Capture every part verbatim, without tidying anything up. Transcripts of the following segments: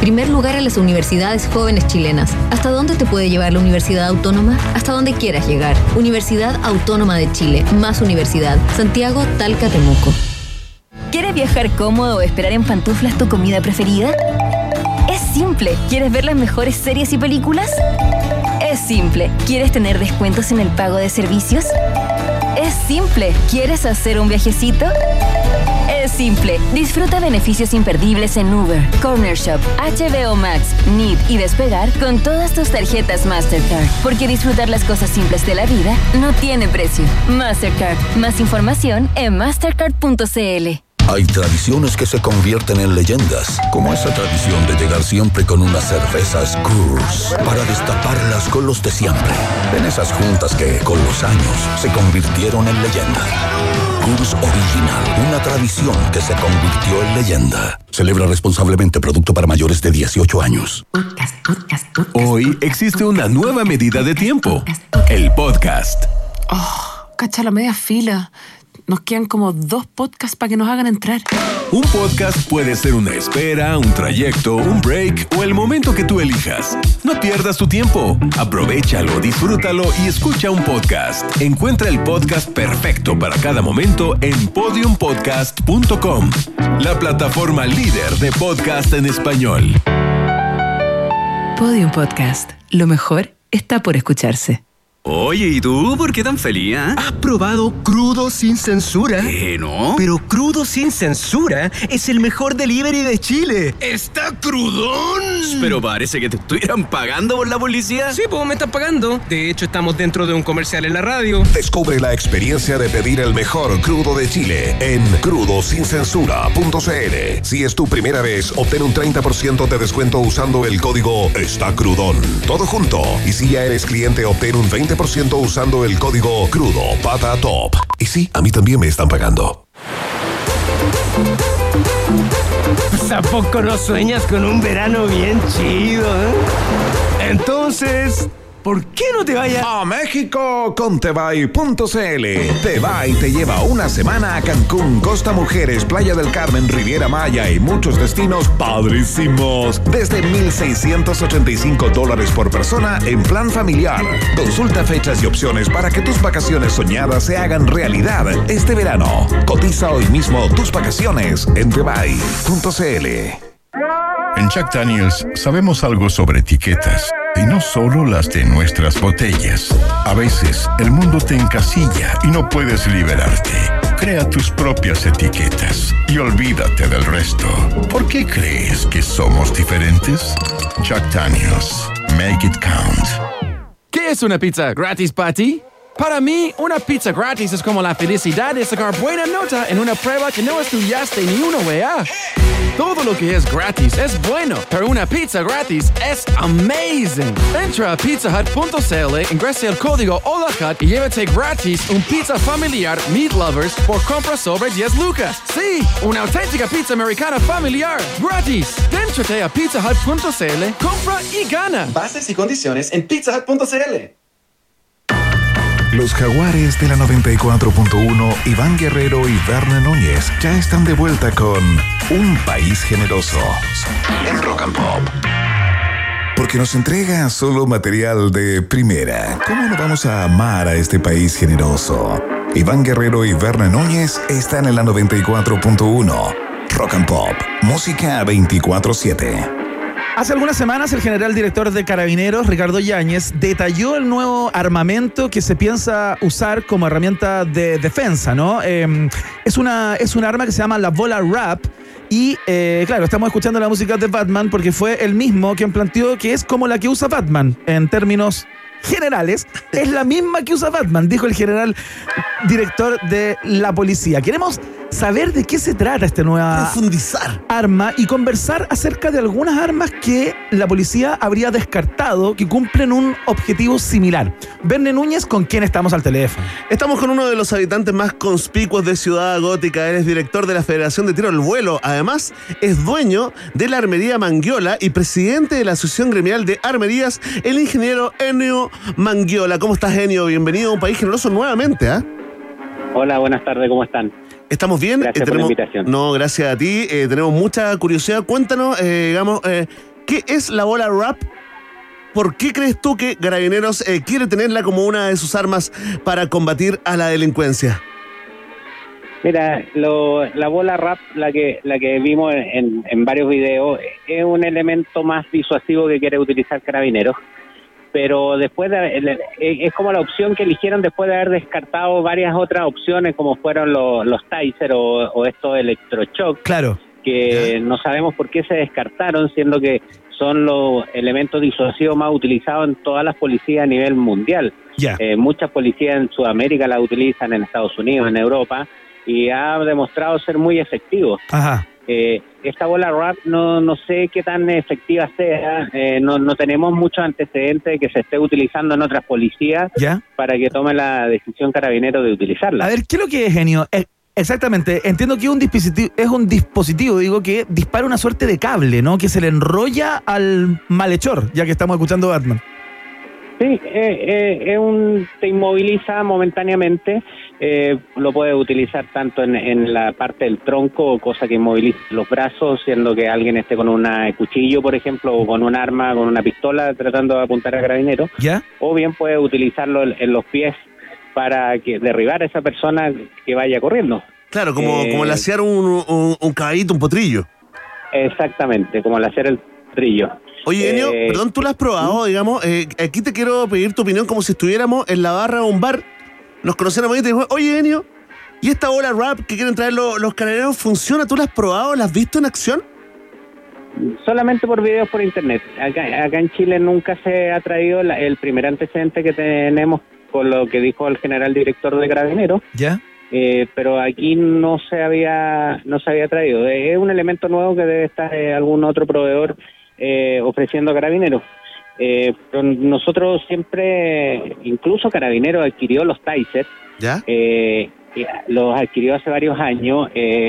Primer lugar en las universidades jóvenes chilenas. ¿Hasta dónde te puede llevar la Universidad Autónoma? Hasta donde quieras llegar. Universidad Autónoma de Chile. Más universidad. Santiago, Talca, Temuco. ¿Quieres viajar cómodo o esperar en pantuflas tu comida preferida? Es simple. ¿Quieres ver las mejores series y películas? Es simple. ¿Quieres tener descuentos en el pago de servicios? Es simple. ¿Quieres hacer un viajecito? Es simple. Disfruta beneficios imperdibles en Uber, Corner Shop, H B O Max, N I D y Despegar con todas tus tarjetas Mastercard. Porque disfrutar las cosas simples de la vida no tiene precio. Mastercard. Más información en mastercard punto c l. Hay tradiciones que se convierten en leyendas, como esa tradición de llegar siempre con unas cervezas Coors para destaparlas con los de siempre. En esas juntas que, con los años, se convirtieron en leyenda. Coors Original, una tradición que se convirtió en leyenda. Celebra responsablemente. Producto para mayores de dieciocho años. Podcast, podcast, podcast. Hoy existe una nueva medida de tiempo. El podcast. Oh, cacha la media fila. Nos quedan como dos podcasts para que nos hagan entrar. Un podcast puede ser una espera, un trayecto, un break o el momento que tú elijas. No pierdas tu tiempo. Aprovéchalo, disfrútalo y escucha un podcast. Encuentra el podcast perfecto para cada momento en podium podcast punto com, la plataforma líder de podcast en español. Podium Podcast. Lo mejor está por escucharse. Oye, ¿y tú por qué tan feliz, eh? ¿Has probado Crudo Sin Censura? ¿Qué, no? Pero Crudo Sin Censura es el mejor delivery de Chile. ¡Está crudón! Pero parece que te estuvieran pagando por la publicidad. Sí, pues me están pagando. De hecho, estamos dentro de un comercial en la radio. Descubre la experiencia de pedir el mejor crudo de Chile en crudo sin censura punto c l. Si es tu primera vez, obtén un treinta por ciento de descuento usando el código Está Crudón. Todo junto. Y si ya eres cliente, obtén un veinte por ciento usando el código Crudo Pata Top. Y sí, a mí también me están pagando. ¿A poco no sueñas con un verano bien chido, eh? Entonces, ¿por qué no te vayas a México con tebay punto c l? Tebay te lleva una semana a Cancún, Costa Mujeres, Playa del Carmen, Riviera Maya y muchos destinos padrísimos. Desde mil seiscientos ochenta y cinco dólares por persona en plan familiar. Consulta fechas y opciones para que tus vacaciones soñadas se hagan realidad este verano. Cotiza hoy mismo tus vacaciones en tebay punto c l. En Jack Daniel's sabemos algo sobre etiquetas, y no solo las de nuestras botellas. A veces el mundo te encasilla y no puedes liberarte. Crea tus propias etiquetas y olvídate del resto. ¿Por qué crees que somos diferentes? Jack Daniel's. Make it count. ¿Qué es una pizza gratis para ti? Para mí, una pizza gratis es como la felicidad de sacar buena nota en una prueba que no estudiaste ni una wea. Todo lo que es gratis es bueno, pero una pizza gratis es amazing. Entra a pizza hut punto c l, ingresa el código HOLAHUT y llévate gratis un pizza familiar Meat Lovers por compra sobre diez lucas. Sí, una auténtica pizza americana familiar, gratis. Déntrate a pizza hut punto c l, compra y gana. Bases y condiciones en pizza hut punto c l. Los Jaguares de la noventa y cuatro punto uno, Iván Guerrero y Verne Núñez ya están de vuelta con Un País Generoso en Rock and Pop. Porque nos entrega solo material de primera. ¿Cómo no vamos a amar a este país generoso? Iván Guerrero y Verne Núñez están en la noventa y cuatro punto uno. Rock and Pop, música veinticuatro siete. Hace algunas semanas el general director de Carabineros, Ricardo Yáñez, detalló el nuevo armamento que se piensa usar como herramienta de defensa, ¿no? Eh, es una, es un arma que se llama la bola Rap y, eh, claro, estamos escuchando la música de Batman porque fue él mismo quien planteó que es como la que usa Batman en términos generales. Es la misma que usa Batman, dijo el general director de la policía. Queremos saber de qué se trata esta nueva profundizar arma y conversar acerca de algunas armas que la policía habría descartado que cumplen un objetivo similar. Verne Núñez, ¿con quién estamos al teléfono? Estamos con uno de los habitantes más conspicuos de Ciudad Gótica. Él es director de la Federación de Tiro al Vuelo. Además, es dueño de la Armería Manguiola y presidente de la Asociación Gremial de Armerías, el ingeniero Ennio Manguiola. ¿Cómo estás, Ennio? Bienvenido a Un País Generoso nuevamente, ¿ah? ¿eh? Hola, buenas tardes, ¿cómo están? ¿Estamos bien? Gracias eh, tenemos, por la invitación. No, gracias a ti. Eh, tenemos mucha curiosidad. Cuéntanos, eh, digamos, eh, ¿qué es la bola wrap? ¿Por qué crees tú que Carabineros eh, quiere tenerla como una de sus armas para combatir a la delincuencia? Mira, lo, la bola wrap, la que la que vimos en, en varios videos, es un elemento más disuasivo que quiere utilizar Carabineros, pero después de, es como la opción que eligieron después de haber descartado varias otras opciones, como fueron los, los Taser o, o estos electroshock, claro, que yeah. no sabemos por qué se descartaron, siendo que son los elementos disuasivos más utilizados en todas las policías a nivel mundial. Yeah. Eh, muchas policías en Sudamérica la utilizan, en Estados Unidos, en Europa, y ha demostrado ser muy efectivo. Ajá. Eh, esta bola wrap no no sé qué tan efectiva sea, eh, no, no tenemos muchos antecedentes de que se esté utilizando en otras policías ¿Ya? para que tome la decisión Carabinero de utilizarla. A ver, ¿qué es lo que es, Genio? Eh, exactamente, entiendo que es un dispositivo, es un dispositivo, digo, que dispara una suerte de cable, ¿no? Que se le enrolla al malhechor, ya que estamos escuchando Batman. Sí, eh, eh, es un, te inmoviliza momentáneamente, eh, lo puedes utilizar tanto en, en la parte del tronco, cosa que inmoviliza los brazos, siendo que alguien esté con un cuchillo, por ejemplo, o con un arma, con una pistola, tratando de apuntar a Carabinero. ¿Ya? O bien puedes utilizarlo en, en los pies para que derribar a esa persona que vaya corriendo. Claro, como, eh, como lacear un, un, un caballito, un potrillo. Exactamente, como lacear el potrillo. Oye, Enio, eh, perdón, tú lo has probado, digamos, eh, aquí te quiero pedir tu opinión como si estuviéramos en la barra de un bar, nos conociéramos y te digo, oye, Enio, ¿y esta bola wrap que quieren traer los, los Carabineros funciona? ¿Tú la has probado? ¿La has visto en acción? Solamente por videos por internet. Acá, acá en Chile nunca se ha traído la, el primer antecedente que tenemos con lo que dijo el general director de Carabineros. ¿Ya? Eh, pero aquí no se había no se había traído. Es un elemento nuevo que debe estar eh, algún otro proveedor eh, ofreciendo a Carabineros. Eh, pero nosotros siempre, incluso Carabineros adquirió los Taser. ¿Ya? Eh, los adquirió hace varios años, eh,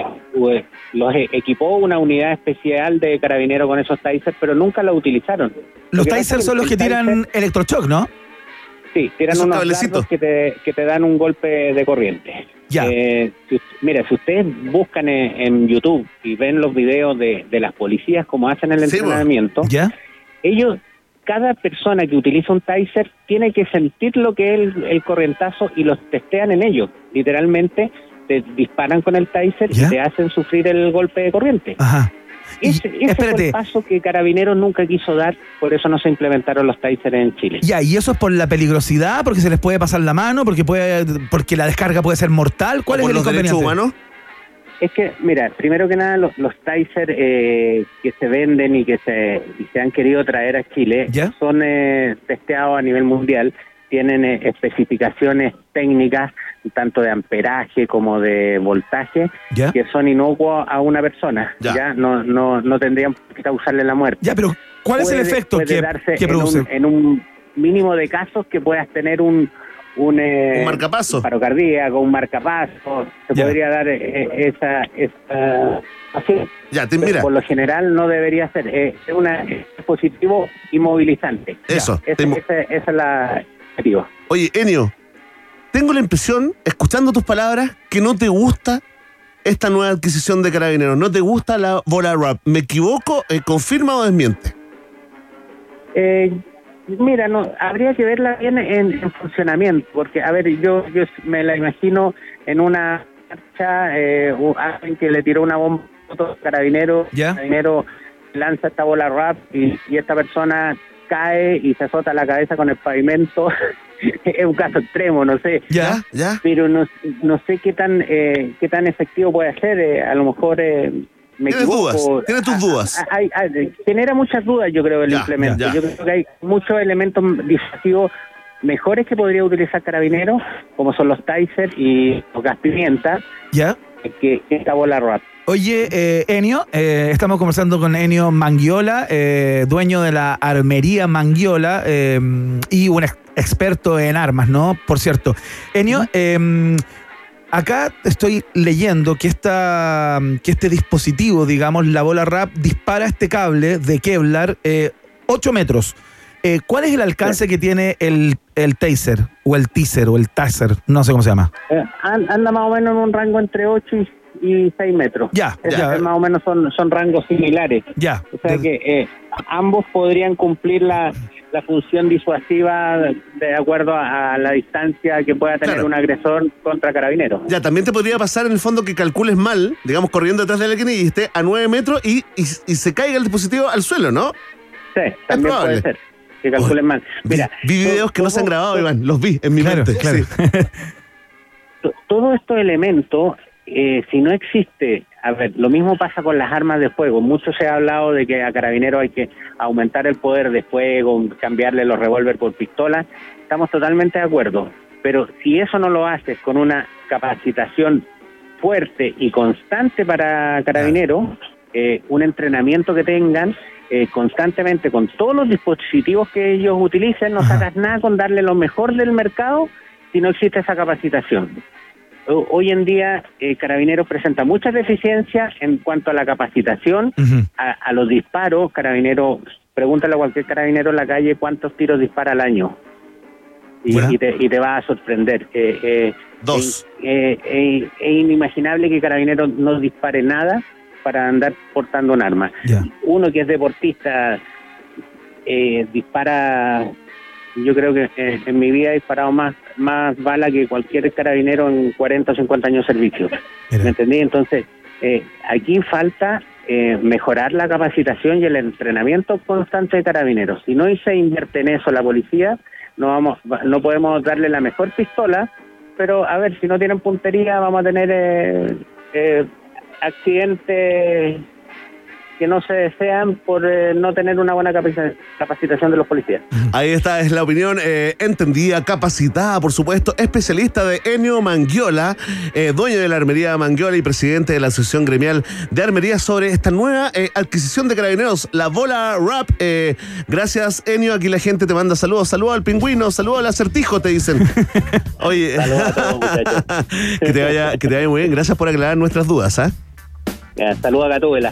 los equipó una unidad especial de Carabineros con esos Taser, pero nunca lo utilizaron. Los Taser son los que tiran electroshock, ¿no? Sí, tiran unos dardos que te, que te dan un golpe de corriente. Ya. Eh, si, mira, si ustedes buscan en, en YouTube y ven los videos de, de las policías como hacen el sí, entrenamiento, ¿ya? Ellos, cada persona que utiliza un Taser tiene que sentir lo que es el, el corrientazo y los testean en ellos. Literalmente te disparan con el Taser ¿ya? Y te hacen sufrir el golpe de corriente. Ajá. Ese, y, ese fue el paso que Carabineros nunca quiso dar, por eso no se implementaron los Taser en Chile. Ya, y eso es por la peligrosidad, porque se les puede pasar la mano, porque puede, porque la descarga puede ser mortal. ¿Cuál es el inconveniente? Humanos? Es que, mira, primero que nada, los, los Taser eh, que se venden y que se, y se han querido traer a Chile ¿ya? son eh, testeados a nivel mundial, tienen eh, especificaciones técnicas tanto de amperaje como de voltaje, ¿ya? Que son inocuos a una persona, ya, ¿ya? No, no, no tendrían que causarle la muerte. Ya, pero ¿cuál puede, es el efecto puede que, darse que produce? En un, en un mínimo de casos que puedas tener un un, eh, un marcapaso, un paro cardíaco, un marcapaso, se ya. podría dar eh, esa, esa así. Ya, te, mira. Por lo general no debería ser, eh, es un dispositivo inmovilizante. Eso. Ya, esa, esa, esa es la objetivo. Oye, Enio, tengo la impresión, escuchando tus palabras, que no te gusta esta nueva adquisición de Carabineros. ¿No te gusta la bola wrap? ¿Me equivoco? Eh, ¿Confirma o desmiente? Eh, mira, no, habría que verla bien en, en funcionamiento, porque, a ver, yo, yo me la imagino en una marcha, eh, alguien que le tiró una bomba a Carabinero, ¿ya? Carabinero lanza esta bola wrap y, y esta persona cae y se azota la cabeza con el pavimento. Es un caso extremo, no sé. Ya, ya. Pero no, no sé qué tan eh, qué tan efectivo puede ser. Eh, a lo mejor eh, me ¿Tienes equivoco. dudas? ¿Tienes tus dudas? A, a, a, a, genera muchas dudas, yo creo, el ya, implemento. Ya, ya. Yo creo que hay muchos elementos disuasivos mejores que podría utilizar Carabineros, como son los Taser y los gas pimienta, ¿ya? Que, que esta bola wrap. Oye, eh, Enio, eh, estamos conversando con Enio Manguiola, eh, dueño de la armería Manguiola eh, y un ex experto en armas, ¿no? Por cierto. Enio, uh-huh. eh, acá estoy leyendo que, esta, que este dispositivo, digamos, la bola wrap, dispara este cable de Kevlar eh, ocho metros. Eh, ¿Cuál es el alcance sí. que tiene el, el Taser o el Teaser o el Taser? No sé cómo se llama. Eh, anda más o menos en un rango entre ocho y y seis metros. Ya, es, ya. es más o menos son, son rangos similares. Ya. O sea que eh, ambos podrían cumplir la, la función disuasiva de acuerdo a, a la distancia que pueda tener Claro. un agresor contra carabineros. Ya, también te podría pasar en el fondo que calcules mal, digamos, corriendo detrás de alguien y esté a nueve metros y, y, y se caiga el dispositivo al suelo, ¿no? Sí, también probable. puede ser que calculen mal. Mira, Vi videos que no se han grabado, Iván, los vi en mi Claro, mente. claro. Sí. to- todos estos elementos, eh, si no existe, a ver, lo mismo pasa con las armas de fuego. Mucho se ha hablado de que a Carabineros hay que aumentar el poder de fuego, cambiarle los revólver por pistolas. Estamos totalmente de acuerdo. Pero si eso no lo haces con una capacitación fuerte y constante para Carabineros, eh, un entrenamiento que tengan eh, constantemente con todos los dispositivos que ellos utilicen, no sacas nada con darle lo mejor del mercado si no existe esa capacitación. O- Hoy en día eh, Carabineros presenta muchas deficiencias en cuanto a la capacitación, a, a los disparos. Carabineros, pregúntale a cualquier carabinero en la calle cuántos tiros dispara al año y, Ya. y, te, y te va a sorprender. Eh, eh, Dos. eh, eh, es inimaginable que Carabineros no dispare nada para andar portando un arma. Ya. Uno que es deportista eh, dispara, yo creo que eh, en mi vida he disparado más más bala que cualquier carabinero en cuarenta o cincuenta años de servicio. ¿Me entendí? Entonces, eh, aquí falta eh, mejorar la capacitación y el entrenamiento constante de carabineros. Si no se invierte en eso la policía, no vamos, no podemos darle la mejor pistola, pero a ver, si no tienen puntería vamos a tener eh, eh, accidentes que no se desean por eh, no tener una buena capaci- capacitación de los policías. Ahí está, es la opinión eh, entendida, capacitada, por supuesto, especialista de Ennio Mangiola, eh, dueño de la Armería Mangiola y presidente de la Asociación Gremial de Armerías, sobre esta nueva eh, adquisición de carabineros, la bola rap. Eh, gracias, Ennio. Aquí la gente te manda saludos. Saludos al pingüino, saludos al acertijo, te dicen. Oye, Saludos a todos, muchachos. que te vaya, que te vaya muy bien. Gracias por aclarar nuestras dudas, ¿ah? Ya, saludos a Gatúbela.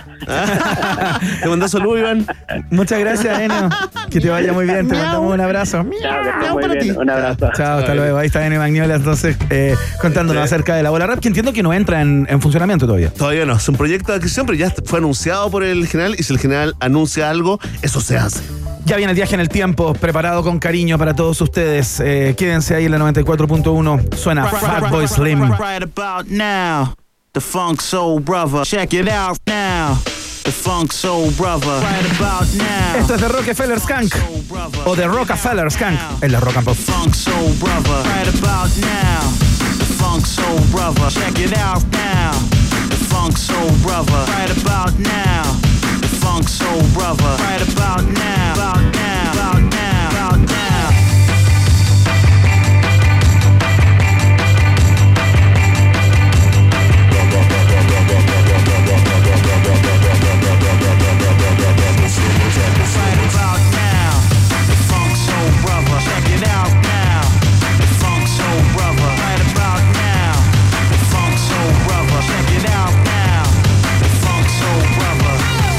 Te mando saludos, Iván. Muchas gracias, Enio. Que te vaya muy bien. Te mandamos un abrazo. Chao, que estés muy bien. Un abrazo. Chao, hasta luego. Ahí está Enio Mangiola, entonces, eh, contándonos acerca de la bola rap, que entiendo que no entra en, en funcionamiento todavía. Todavía no, es un proyecto de adquisición, pero ya fue anunciado por el general y si el general anuncia algo, eso se hace. Ya viene el viaje en el tiempo, preparado con cariño para todos ustedes. Eh, quédense ahí en la noventa y cuatro punto uno. Suena Fatboy Slim. Right about now, the Funk Soul Brother. Check it out now, the Funk Soul Brother. Right about now. Esto es de Rockefeller Skunk o de Rockefeller Skunk en la Rock and Pop. Funk Soul Brother. Right about now, the Funk Soul Brother. Check it out now, the Funk Soul Brother. Right about now, the Funk Soul Brother. Right about now, about now, about now, about now. Right about now, the Funk Soul Brother. Check it out now, the Funk Soul Brother. Right about now, the Funk Soul Brother. Check it out now, the Funk Soul Brother.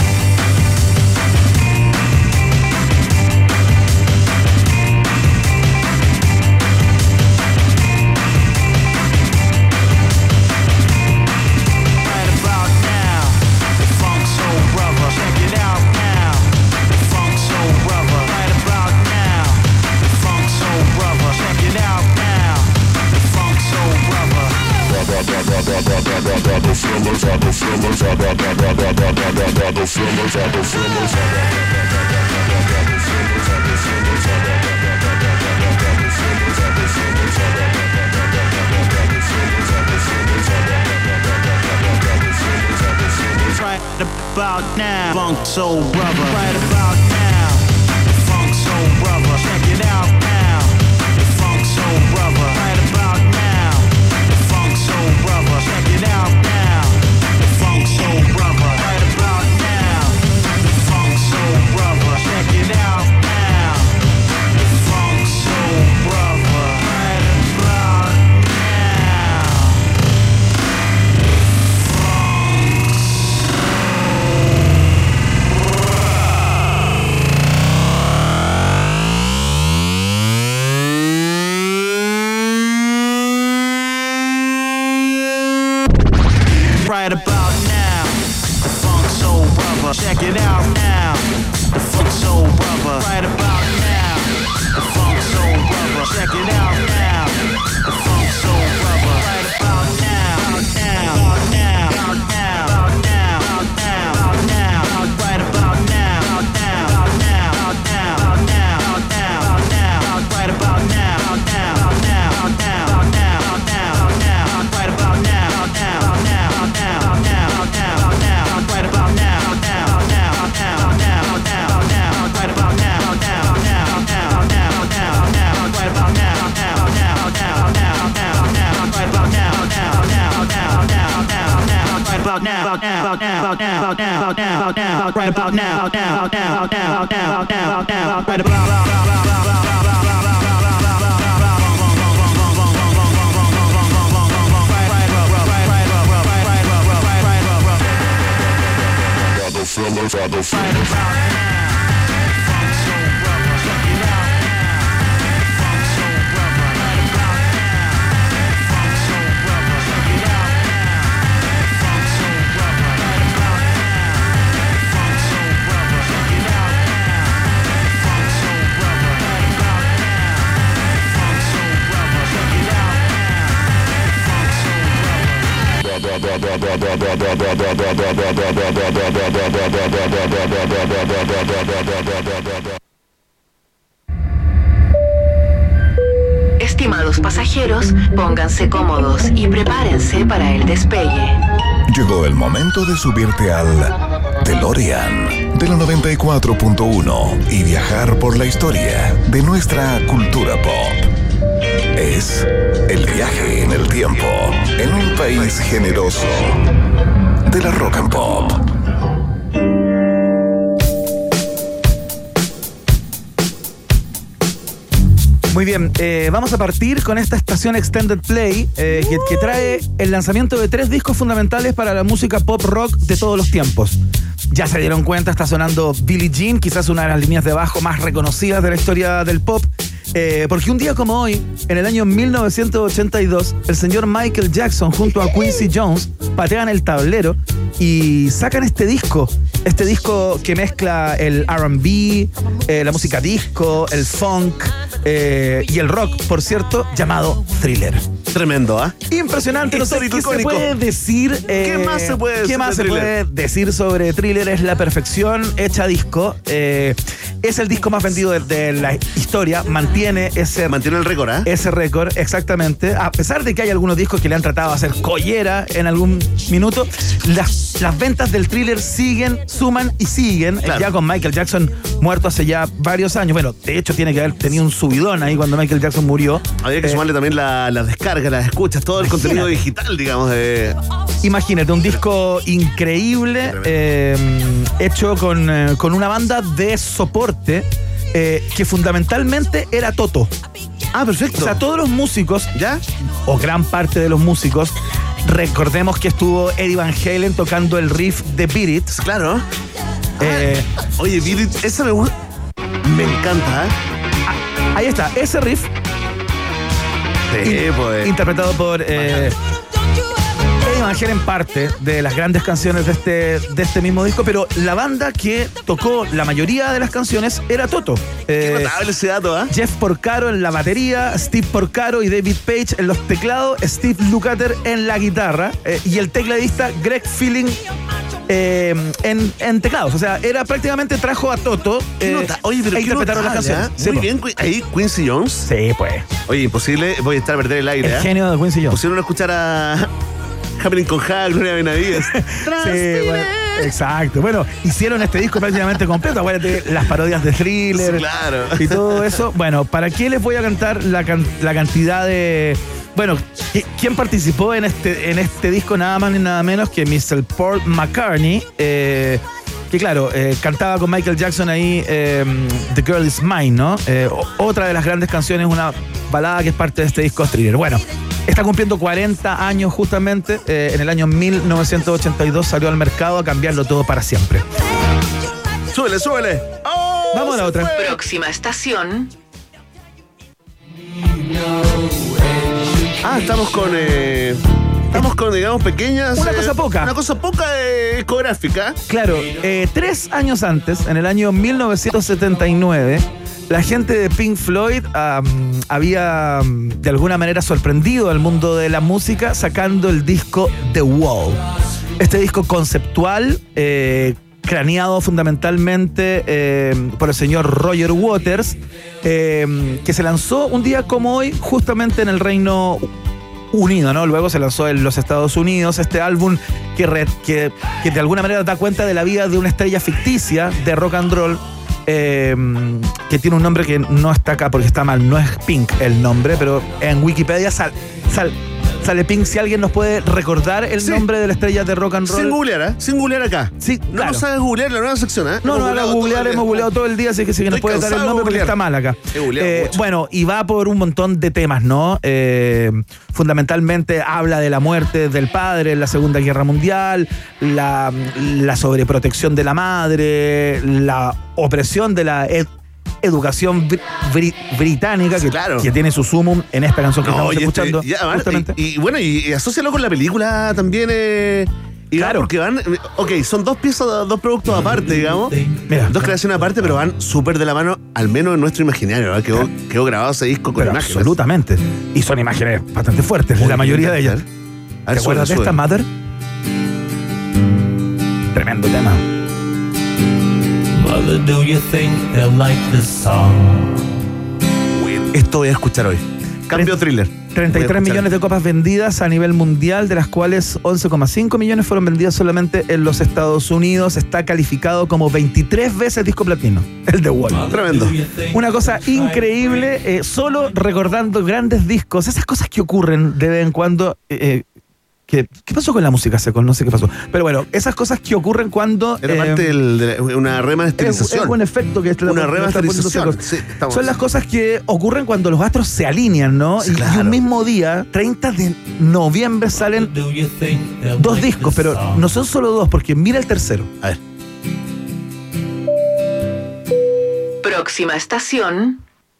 Right about now, the Funk Soul Brother. Check it out now, the Funk Soul Brother. Right about now, the Funk Soul Brother. Check it out now, the Funk Soul Brother. Right about now, Funk Soul Brother. Right about now, the Funk Soul Brother. Check it out now, the Funk Soul Brother. Right about now, the Funk Soul Brother. Check it out now, the Funk Soul Brother. Right about now, the Funk Soul Brother. Check it out now, the Funk Soul Brother. Right about now. about now, about now, about now, about now, about now, about now, about now, right about now, about now, about now, about now, about now, about now, about now, right about Estimados pasajeros, pónganse cómodos y prepárense para el despegue. Llegó el momento de subirte al DeLorean de la noventa y cuatro punto uno y viajar por la historia de nuestra cultura pop. Es el viaje en el tiempo en un país generoso de la rock and pop. Muy bien, eh, vamos a partir con esta estación Extended Play eh, que, que trae el lanzamiento de tres discos fundamentales para la música pop rock de todos los tiempos. Ya se dieron cuenta, está sonando Billie Jean, quizás una de las líneas de bajo más reconocidas de la historia del pop. Eh, porque un día como hoy, en el año mil novecientos ochenta y dos, el señor Michael Jackson junto a Quincy Jones patean el tablero y sacan este disco. Este disco que mezcla el R and B, eh, la música disco, el funk eh, y el rock, por cierto, llamado Thriller. Tremendo, ¿ah? ¿eh? Impresionante. No sé qué se puede decir. Eh, ¿Qué más se puede decir? ¿Qué más de se puede decir sobre Thriller? Es la perfección hecha disco. Eh, es el disco más vendido de, de la historia. Mantiene ese. Mantiene el récord, ¿eh? Ese récord, exactamente. A pesar de que hay algunos discos que le han tratado de hacer collera en algún minuto, las, las ventas del Thriller siguen, suman y siguen. Claro. Ya con Michael Jackson muerto hace ya varios años. Bueno, de hecho, tiene que haber tenido un subidón ahí cuando Michael Jackson murió. Había que eh, sumarle también la, la descarga, las escuchas, todo el imagínate. Contenido digital, digamos. De... Imagínate, un disco increíble, eh, hecho con, eh, con una banda de soporte eh, que fundamentalmente era Toto. Ah, perfecto. O sea, todos los músicos, ¿ya? O gran parte de los músicos, recordemos que estuvo Eddie Van Halen tocando el riff de Beat It. Claro. Eh, ah, oye, Beat It, esa me gusta. Me encanta, ¿eh? Ah, ahí está, ese riff. Sí, pues. Interpretado por eh, Eddie Van Halen, parte de las grandes canciones de este, de este mismo disco, pero la banda que tocó la mayoría de las canciones era Toto. Eh, Qué notable ese dato, ¿eh? Jeff Porcaro en la batería, Steve Porcaro y David Page en los teclados, Steve Lukather en la guitarra eh, y el tecladista Greg Feeling Eh, en, en teclados, o sea, era prácticamente trajo a Toto eh, Oye, pero e interpretaron las canciones. ¿eh? Sí, muy bien, ahí Quincy Jones. Sí, pues. Oye, imposible, voy a estar a perder el aire. El ¿eh? genio de Quincy Jones. Pusieron a escuchar a Happening con Ja, Gloria Benavides. Sí, bueno, exacto. Bueno, hicieron este disco prácticamente completo. Acuérdate, las parodias de Thriller. Sí, claro. Y todo eso. Bueno, ¿para qué les voy a cantar la, can- la cantidad de... Bueno, ¿quién participó en este, en este disco? Nada más ni nada menos que mister Paul McCartney, eh, que claro, eh, cantaba con Michael Jackson ahí eh, The Girl Is Mine, ¿no? Eh, otra de las grandes canciones, una balada que es parte de este disco Thriller. Bueno, está cumpliendo cuarenta años justamente. Eh, en el año mil novecientos ochenta y dos salió al mercado a cambiarlo todo para siempre. Súbele, súbele. Oh, vamos a la otra. Fue. Próxima estación. Ah, estamos con... Eh, estamos con, digamos, pequeñas... Una eh, cosa poca. Una cosa poca eh, ecográfica. Claro, eh, tres años antes, en el año mil novecientos setenta y nueve, la gente de Pink Floyd um, había um, de alguna manera sorprendido al mundo de la música sacando el disco The Wall. Este disco conceptual, eh, craneado fundamentalmente eh, por el señor Roger Waters, eh, que se lanzó un día como hoy justamente en el Reino Unido, ¿no? Luego se lanzó en los Estados Unidos este álbum que, re, que, que de alguna manera da cuenta de la vida de una estrella ficticia de rock and roll, eh, que tiene un nombre que no está acá porque está mal, no es Pink el nombre, pero en Wikipedia sal, sal, Sale Pink. Si alguien nos puede recordar el Sí. nombre de la estrella de rock and roll. Sin googlear, ¿eh? Sin googlear acá. Sí, No claro. nos sabes googlear la nueva sección, ¿eh? No, no, Hemos haga googleado todo googlear, el día. hemos googleado todo el día, así que sí que nos Estoy puede dar el cansado de nombre porque googlear. está mal acá. He googleado Eh, mucho. bueno, y va por un montón de temas, ¿no? Eh, fundamentalmente habla de la muerte del padre en la Segunda Guerra Mundial, la, la sobreprotección de la madre, la opresión de la ed- educación br- bri- británica, que, Claro. que tiene su sumum en esta canción que No, estamos y este- escuchando. ya, van- justamente. y, y bueno, y, y asócialo con la película también. Eh, y Claro. claro. Porque van. Ok, son dos piezas, dos productos aparte, digamos. Mira. Dos creaciones aparte, pero van súper de la mano, al menos en nuestro imaginario. ¿Verdad? Quedó, quedó grabado ese disco con Pero imágenes. absolutamente. Y son imágenes bastante fuertes, Muy la mayoría de bien, ellas. A ver, ¿Te sube, acuerdas de sube. esta, Mother? Tremendo tema. Mother, do you think they'll like this song? Esto voy a escuchar hoy. Cambio thriller. treinta y tres millones de copas vendidas a nivel mundial, de las cuales once coma cinco millones fueron vendidas solamente en los Estados Unidos. Está calificado como veintitrés veces disco platino, el The Wall. Tremendo. Una cosa increíble, eh, solo recordando grandes discos, esas cosas que ocurren de vez en cuando. eh, que, ¿Qué pasó con la música, Seco? No sé qué pasó. Pero bueno, esas cosas que ocurren cuando... Era eh, parte del- de la- una es, remasterización. es un efecto que está Una está poniendo remasterización. Seco. Sí, estamos- Son las cosas que ocurren cuando los astros se alinean, ¿no? Sí, Y- y, claro. un mismo día, treinta de noviembre, salen dos discos, pero no son solo dos, porque mira el tercero. A ver. Próxima estación.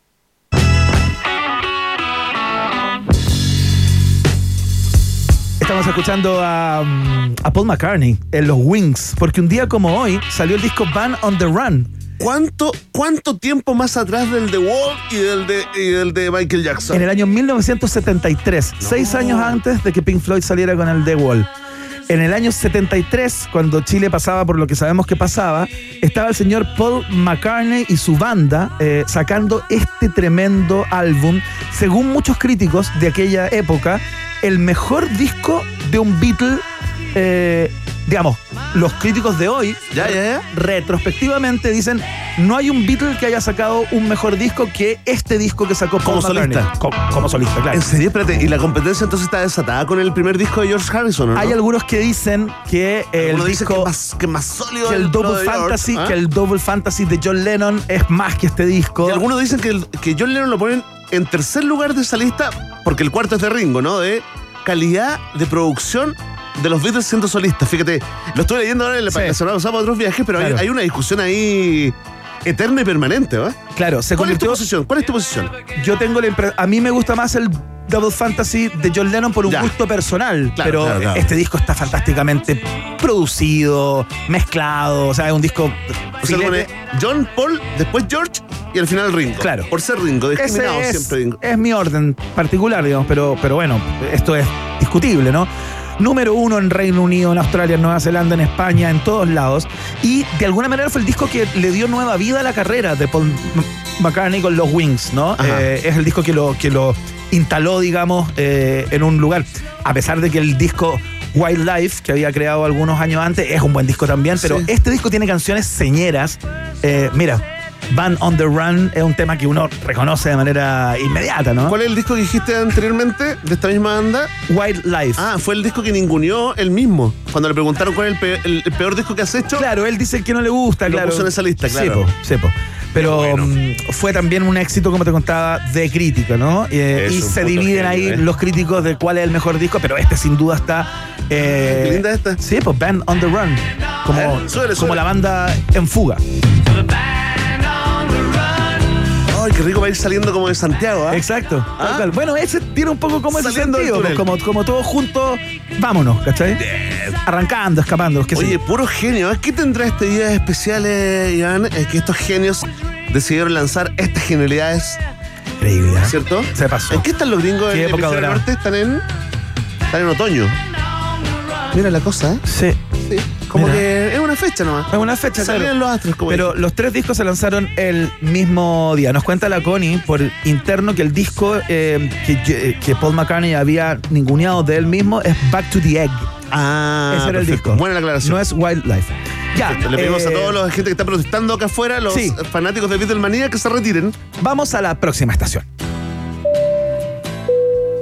Estamos escuchando a, um, a Paul McCartney en los Wings, porque un día como hoy salió el disco Band on the Run. ¿Cuánto, ¿Cuánto tiempo más atrás del The Wall y del de, y del de Michael Jackson? En el año mil novecientos setenta y tres, seis años antes de que Pink Floyd saliera con el The Wall. En el año setenta y tres, cuando Chile pasaba por lo que sabemos que pasaba, estaba el señor Paul McCartney y su banda eh, sacando este tremendo álbum, según muchos críticos de aquella época, el mejor disco de un Beatle, eh, digamos, los críticos de hoy, Ya, ya, ya. retrospectivamente dicen, no hay un Beatle que haya sacado un mejor disco que este disco que sacó Paul Como McCartney. solista. Co- Como, solista, claro. En serio, espérate, ¿y la competencia entonces está desatada con el primer disco de George Harrison, ¿o no? Hay algunos que dicen que el Algunos dicen disco, que es más, que es más sólido que el lo Double de George, Fantasy, ¿ah? que el Double Fantasy de John Lennon es más que este disco. Y algunos dicen que, el- que John Lennon lo ponen en tercer lugar de esa lista, porque el cuarto es de Ringo, ¿no? De calidad de producción de los Beatles siendo solistas. Fíjate, lo estoy leyendo ahora en la Sí. la semana pasada para otros viajes, pero hay- Claro. hay, una discusión ahí eterna y permanente, ¿va? Claro, se ¿Cuál es tu convirtió. posición? ¿Cuál es tu posición? Yo tengo la impresión. A mí me gusta más el Double Fantasy de John Lennon por un Ya. gusto personal, Claro, pero claro, claro. este disco está fantásticamente producido, mezclado, o sea, es un disco. O sea, le pone filete. John, Paul, después George y al final Ringo. Claro. Por ser Ringo, Ese discriminado es, siempre Ringo. es mi orden particular, digamos, pero, pero bueno, esto es discutible, ¿no? Número uno en Reino Unido, en Australia, en Nueva Zelanda, en España, en todos lados. Y de alguna manera fue el disco que le dio nueva vida a la carrera de Paul M- McCartney con los Wings, ¿no? Ajá. Eh, es el disco que lo, que lo instaló, digamos, eh, en un lugar. A pesar de que el disco Wildlife, que había creado algunos años antes, es un buen disco también, pero Sí. este disco tiene canciones señeras. Eh, mira, Band on the Run es un tema que uno reconoce de manera inmediata, ¿no? ¿Cuál es el disco que dijiste anteriormente de esta misma banda? Wildlife. Ah, fue el disco que ninguneó él mismo. Cuando le preguntaron cuál es el peor, el- el peor disco que has hecho. Claro, él dice que no le gusta, Lo claro. puso en esa lista, Sí, claro. po, sí, po. Pero mm, fue también un éxito, como te contaba, de crítica, ¿no? Eh, Es y un se puto dividen genio, ahí ¿eh? los críticos de cuál es el mejor disco, pero este sin duda está. eh, Qué linda esta. Sí, pues Band on the Run. Como, A ver, súbele, como súbele. la banda en fuga. Ay, qué rico va a ir saliendo como de Santiago, ¿ah? Exacto. ¿Ah? Tal cual. Bueno, ese tiene un poco como ese Saliendo del sentido, pues, túnel. como, como todos juntos, vámonos, ¿cachai? Arrancando, escapando. qué sé Oye, yo. puro genio. ¿eh? ¿Qué tendrá este día de especiales, Iván? Es que estos genios decidieron lanzar estas genialidades, Increíble, ¿eh? ¿cierto? Se pasó. ¿En qué están los gringos Qué en el época hemisferio dorada. norte? Están en, están en otoño. Mira la cosa, ¿eh? Sí. Sí. Como Mira. que es una fecha nomás. Es una fecha, Salían claro. los astros, como Pero dije. los tres discos se lanzaron el mismo día. Nos cuenta la Connie por interno que el disco eh, que, que Paul McCartney había ninguneado de él mismo es Back to the Egg. Ah, Ese era el perfecto. disco. Buena la aclaración. No es Wildlife. Ya. Le pedimos eh, a toda la gente que está protestando acá afuera, los sí. fanáticos de Beatlemanía, que se retiren. Vamos a la próxima estación.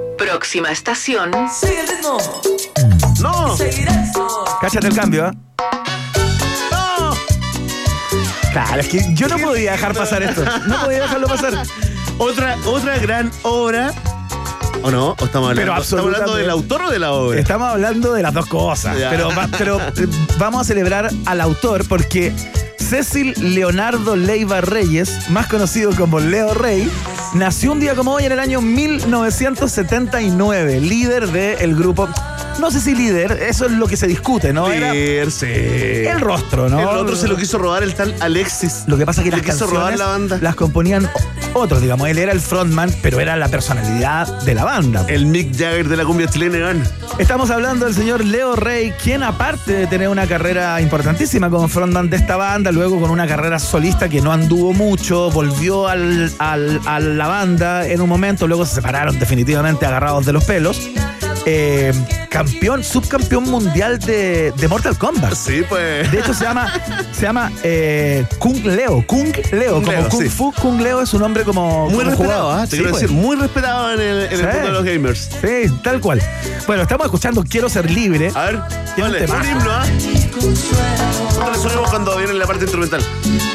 Próxima estación. Sigue el ritmo. ¡No! Cáchate el cambio, ¿eh? ¡No! Claro, es que yo no podía dejar pasar esto. No podía dejarlo pasar. Otra, otra gran obra. ¿O no? ¿O estamos hablando, Pero ¿estamos hablando del autor o de la obra? Estamos hablando de las dos cosas. Ya. Pero, va- pero eh, vamos a celebrar al autor porque Cecil Leonardo Leiva Reyes, más conocido como Leo Rey, nació un día como hoy en el año mil novecientos setenta y nueve, líder del grupo. No sé si líder, eso es lo que se discute, ¿no? Era Líder, sí. el rostro, ¿no? El otro se lo quiso robar el tal Alexis. Lo que pasa es que Le las quiso canciones robar la banda. las componían otros, digamos. Él era el frontman, pero era la personalidad de la banda. El Mick Jagger de la cumbia chilena, Iván. Estamos hablando del señor Leo Rey, quien aparte de tener una carrera importantísima como frontman de esta banda, luego con una carrera solista que no anduvo mucho, volvió al, al- a la banda en un momento, luego se separaron definitivamente agarrados de los pelos. Eh, campeón, subcampeón mundial de, de Mortal Kombat. Sí, pues. De hecho se llama, se llama eh, Kung Leo, Kung Leo, Kung como Leo, Kung sí. Fu, Kung Leo es un nombre como Muy como respetado, jugado. ¿ah? Te Sí, quiero pues. decir, muy respetado en el, en el Sí. mundo de los gamers. Sí, tal cual. Bueno, estamos escuchando Quiero Ser Libre. A ver, Tiene un vale, temazo. un himno, ¿ah? Nosotros le sonemos cuando viene la parte instrumental.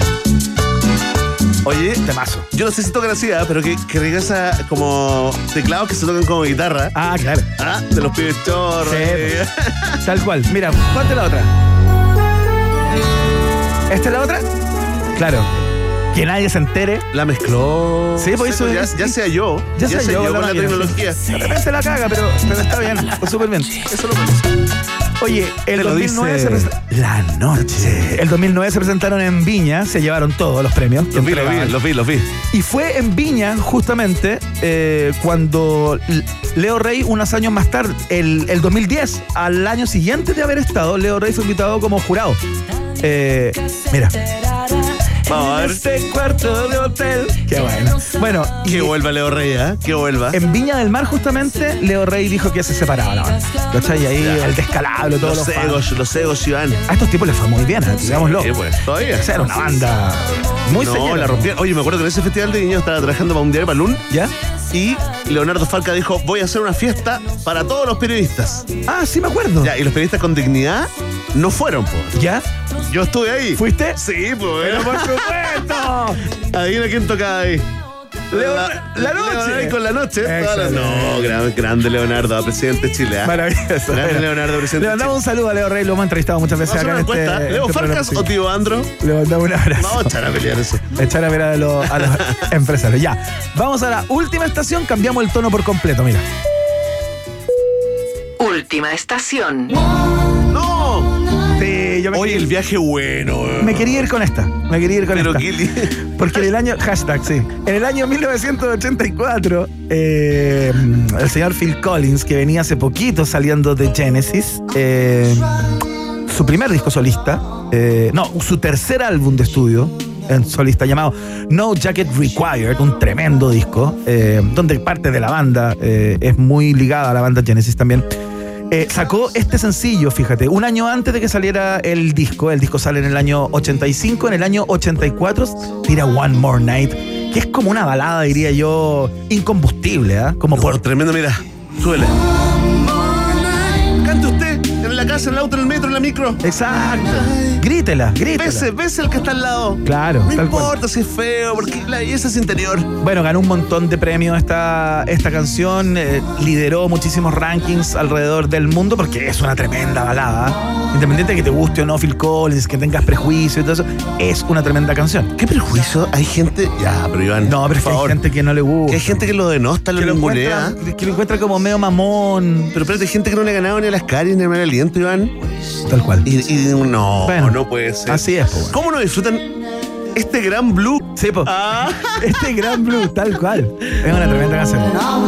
Oye, temazo. Yo no sé si tocan así, ¿ah? Pero que, que regresa como teclados que se tocan como guitarra. Ah, claro. Ah, de los pibes chorros. Sí, eh. Tal cual. Mira, ponte la otra. ¿Esta es la otra? Claro. Que nadie se entere. La mezcló. Sí, pues eso ya, es- ya sea yo. Ya, sé yo, con la máquina. tecnología. De repente la caga, pero, pero está bien. Está súper bien. Eso lo parece. Oye, el Te lo dos mil nueve dice se presenta- La noche. El dos mil nueve se presentaron en Viña, se llevaron todos los premios. que Los vi, los vi, entregaban. los vi, los vi. Y fue en Viña, justamente, eh, cuando L- Leo Rey, unos años más tarde, el, el dos mil diez, al año siguiente de haber estado, Leo Rey fue invitado como jurado. Eh, mira. Vamos a ver. Este cuarto de hotel. Qué bueno. Bueno, y Que vuelva Leo Rey, ¿eh? Que vuelva. en Viña del Mar, justamente, Leo Rey dijo que se separaba la banda. ¿Cachai? Y ahí Ya. el descalabro, todos Los los, fans. egos, los egos, Iván. A estos tipos les fue muy bien, ¿eh? digámoslo. Sí, pues, todavía. O sea, era una banda muy No, señera. la rompieron. Oye, me acuerdo que en ese festival de niños estaba trabajando para un diario Balloon. ¿Ya? Y Leonardo Falca dijo, voy a hacer una fiesta para todos los periodistas. Ah, sí me acuerdo. Ya, y los periodistas con dignidad no fueron, po. ¿Ya? Yo estuve ahí. ¿Fuiste? Sí, pues. Pero por supuesto. Adivina quién tocaba ahí. Leo- la, la noche. Leo Rey con la noche. Toda la- Excelente. No, gran- grande Leonardo, presidente de Chile. ¿ah? Maravilloso. Grande Bueno, Leonardo, le presidente de mandamos Chile. un saludo a Leo Rey, lo hemos entrevistado muchas veces Vamos a acá hacer en una este, encuesta. ¿Leo este Farcas programa. o tío Andro? Le mandamos un abrazo. Vamos a echar a pelear eso. Echar a ver a los, a los empresarios. Ya, vamos a la última estación, cambiamos el tono por completo, mira. Última estación. ¡No! Sí, yo me, Oye, el viaje bueno. me quería ir con esta. Me quería ir con Pero esta. qué li- Porque en el año, hashtag, sí. En el año mil novecientos ochenta y cuatro, eh, el señor Phil Collins, que venía hace poquito saliendo de Genesis, eh, su primer disco solista, eh, no, su tercer álbum de estudio en solista llamado No Jacket Required, un tremendo disco, eh, donde parte de la banda eh, es muy ligada a la banda Genesis también. Eh, sacó este sencillo, fíjate, un año antes de que saliera el disco. El disco sale en el año ochenta y cinco. En el año ochenta y cuatro tira One More Night, que es como una balada, diría yo, incombustible, ¿ah? Como No, por... tremendo, mira. Súbele. Cante usted en la casa, en el auto, en el metro, en la micro. Exacto. Grítela, grítela. Bese, bese el que está al lado. Claro, No tal importa cual. si es feo, porque la belleza es interior. Bueno, ganó un montón de premios esta, esta canción, eh, lideró muchísimos rankings alrededor del mundo porque es una tremenda balada. ¿eh? Independiente de que te guste o no Phil Collins, que tengas prejuicio y todo eso, es una tremenda canción. ¿Qué prejuicio? Hay gente. Ya, pero Iván. No, pero por es que hay favor. gente que no le gusta. Que hay gente que lo denosta, lo que lo, ningunea. encuentra, que lo encuentra como medio mamón. Pero espérate, hay gente que no le ha ganado ni a las caries ni a el aliento, Iván. Tal cual. Y, y no, Bueno, no puede ser. Así es, po, bueno. ¿Cómo no disfrutan este gran blue? Sí, po. Ah. Este gran blue, tal cual. Es una tremenda canción.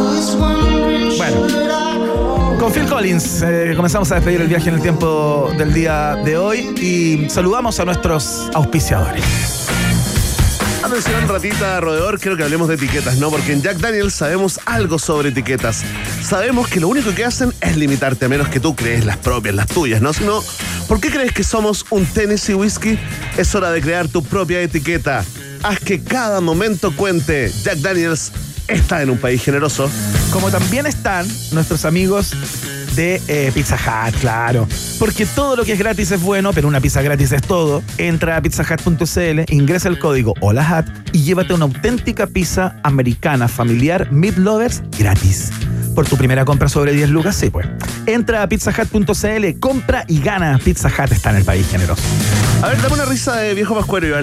Bueno, con Phil Collins eh, comenzamos a despedir el viaje en el tiempo del día de hoy y saludamos a nuestros auspiciadores. Atención, ratita roedor, quiero que hablemos de etiquetas, ¿no? Porque en Jack Daniels sabemos algo sobre etiquetas. Sabemos que lo único que hacen es limitarte, a menos que tú crees las propias, las tuyas, ¿no? Sino, ¿por qué crees que somos un Tennessee Whiskey? Es hora de crear tu propia etiqueta. Haz que cada momento cuente. Jack Daniels está en un país generoso. Como también están nuestros amigos de eh, Pizza Hut, claro. Porque todo lo que es gratis es bueno, pero una pizza gratis es todo. Entra a pizza hut punto c l, ingresa el código HOLAHUT y llévate una auténtica pizza americana familiar Meat Lovers gratis. Por tu primera compra sobre diez lucas, sí, pues. Entra a pizza hut punto c l, compra y gana. Pizza Hut está en el país generoso. A ver, dame una risa de viejo pascuero, Iván.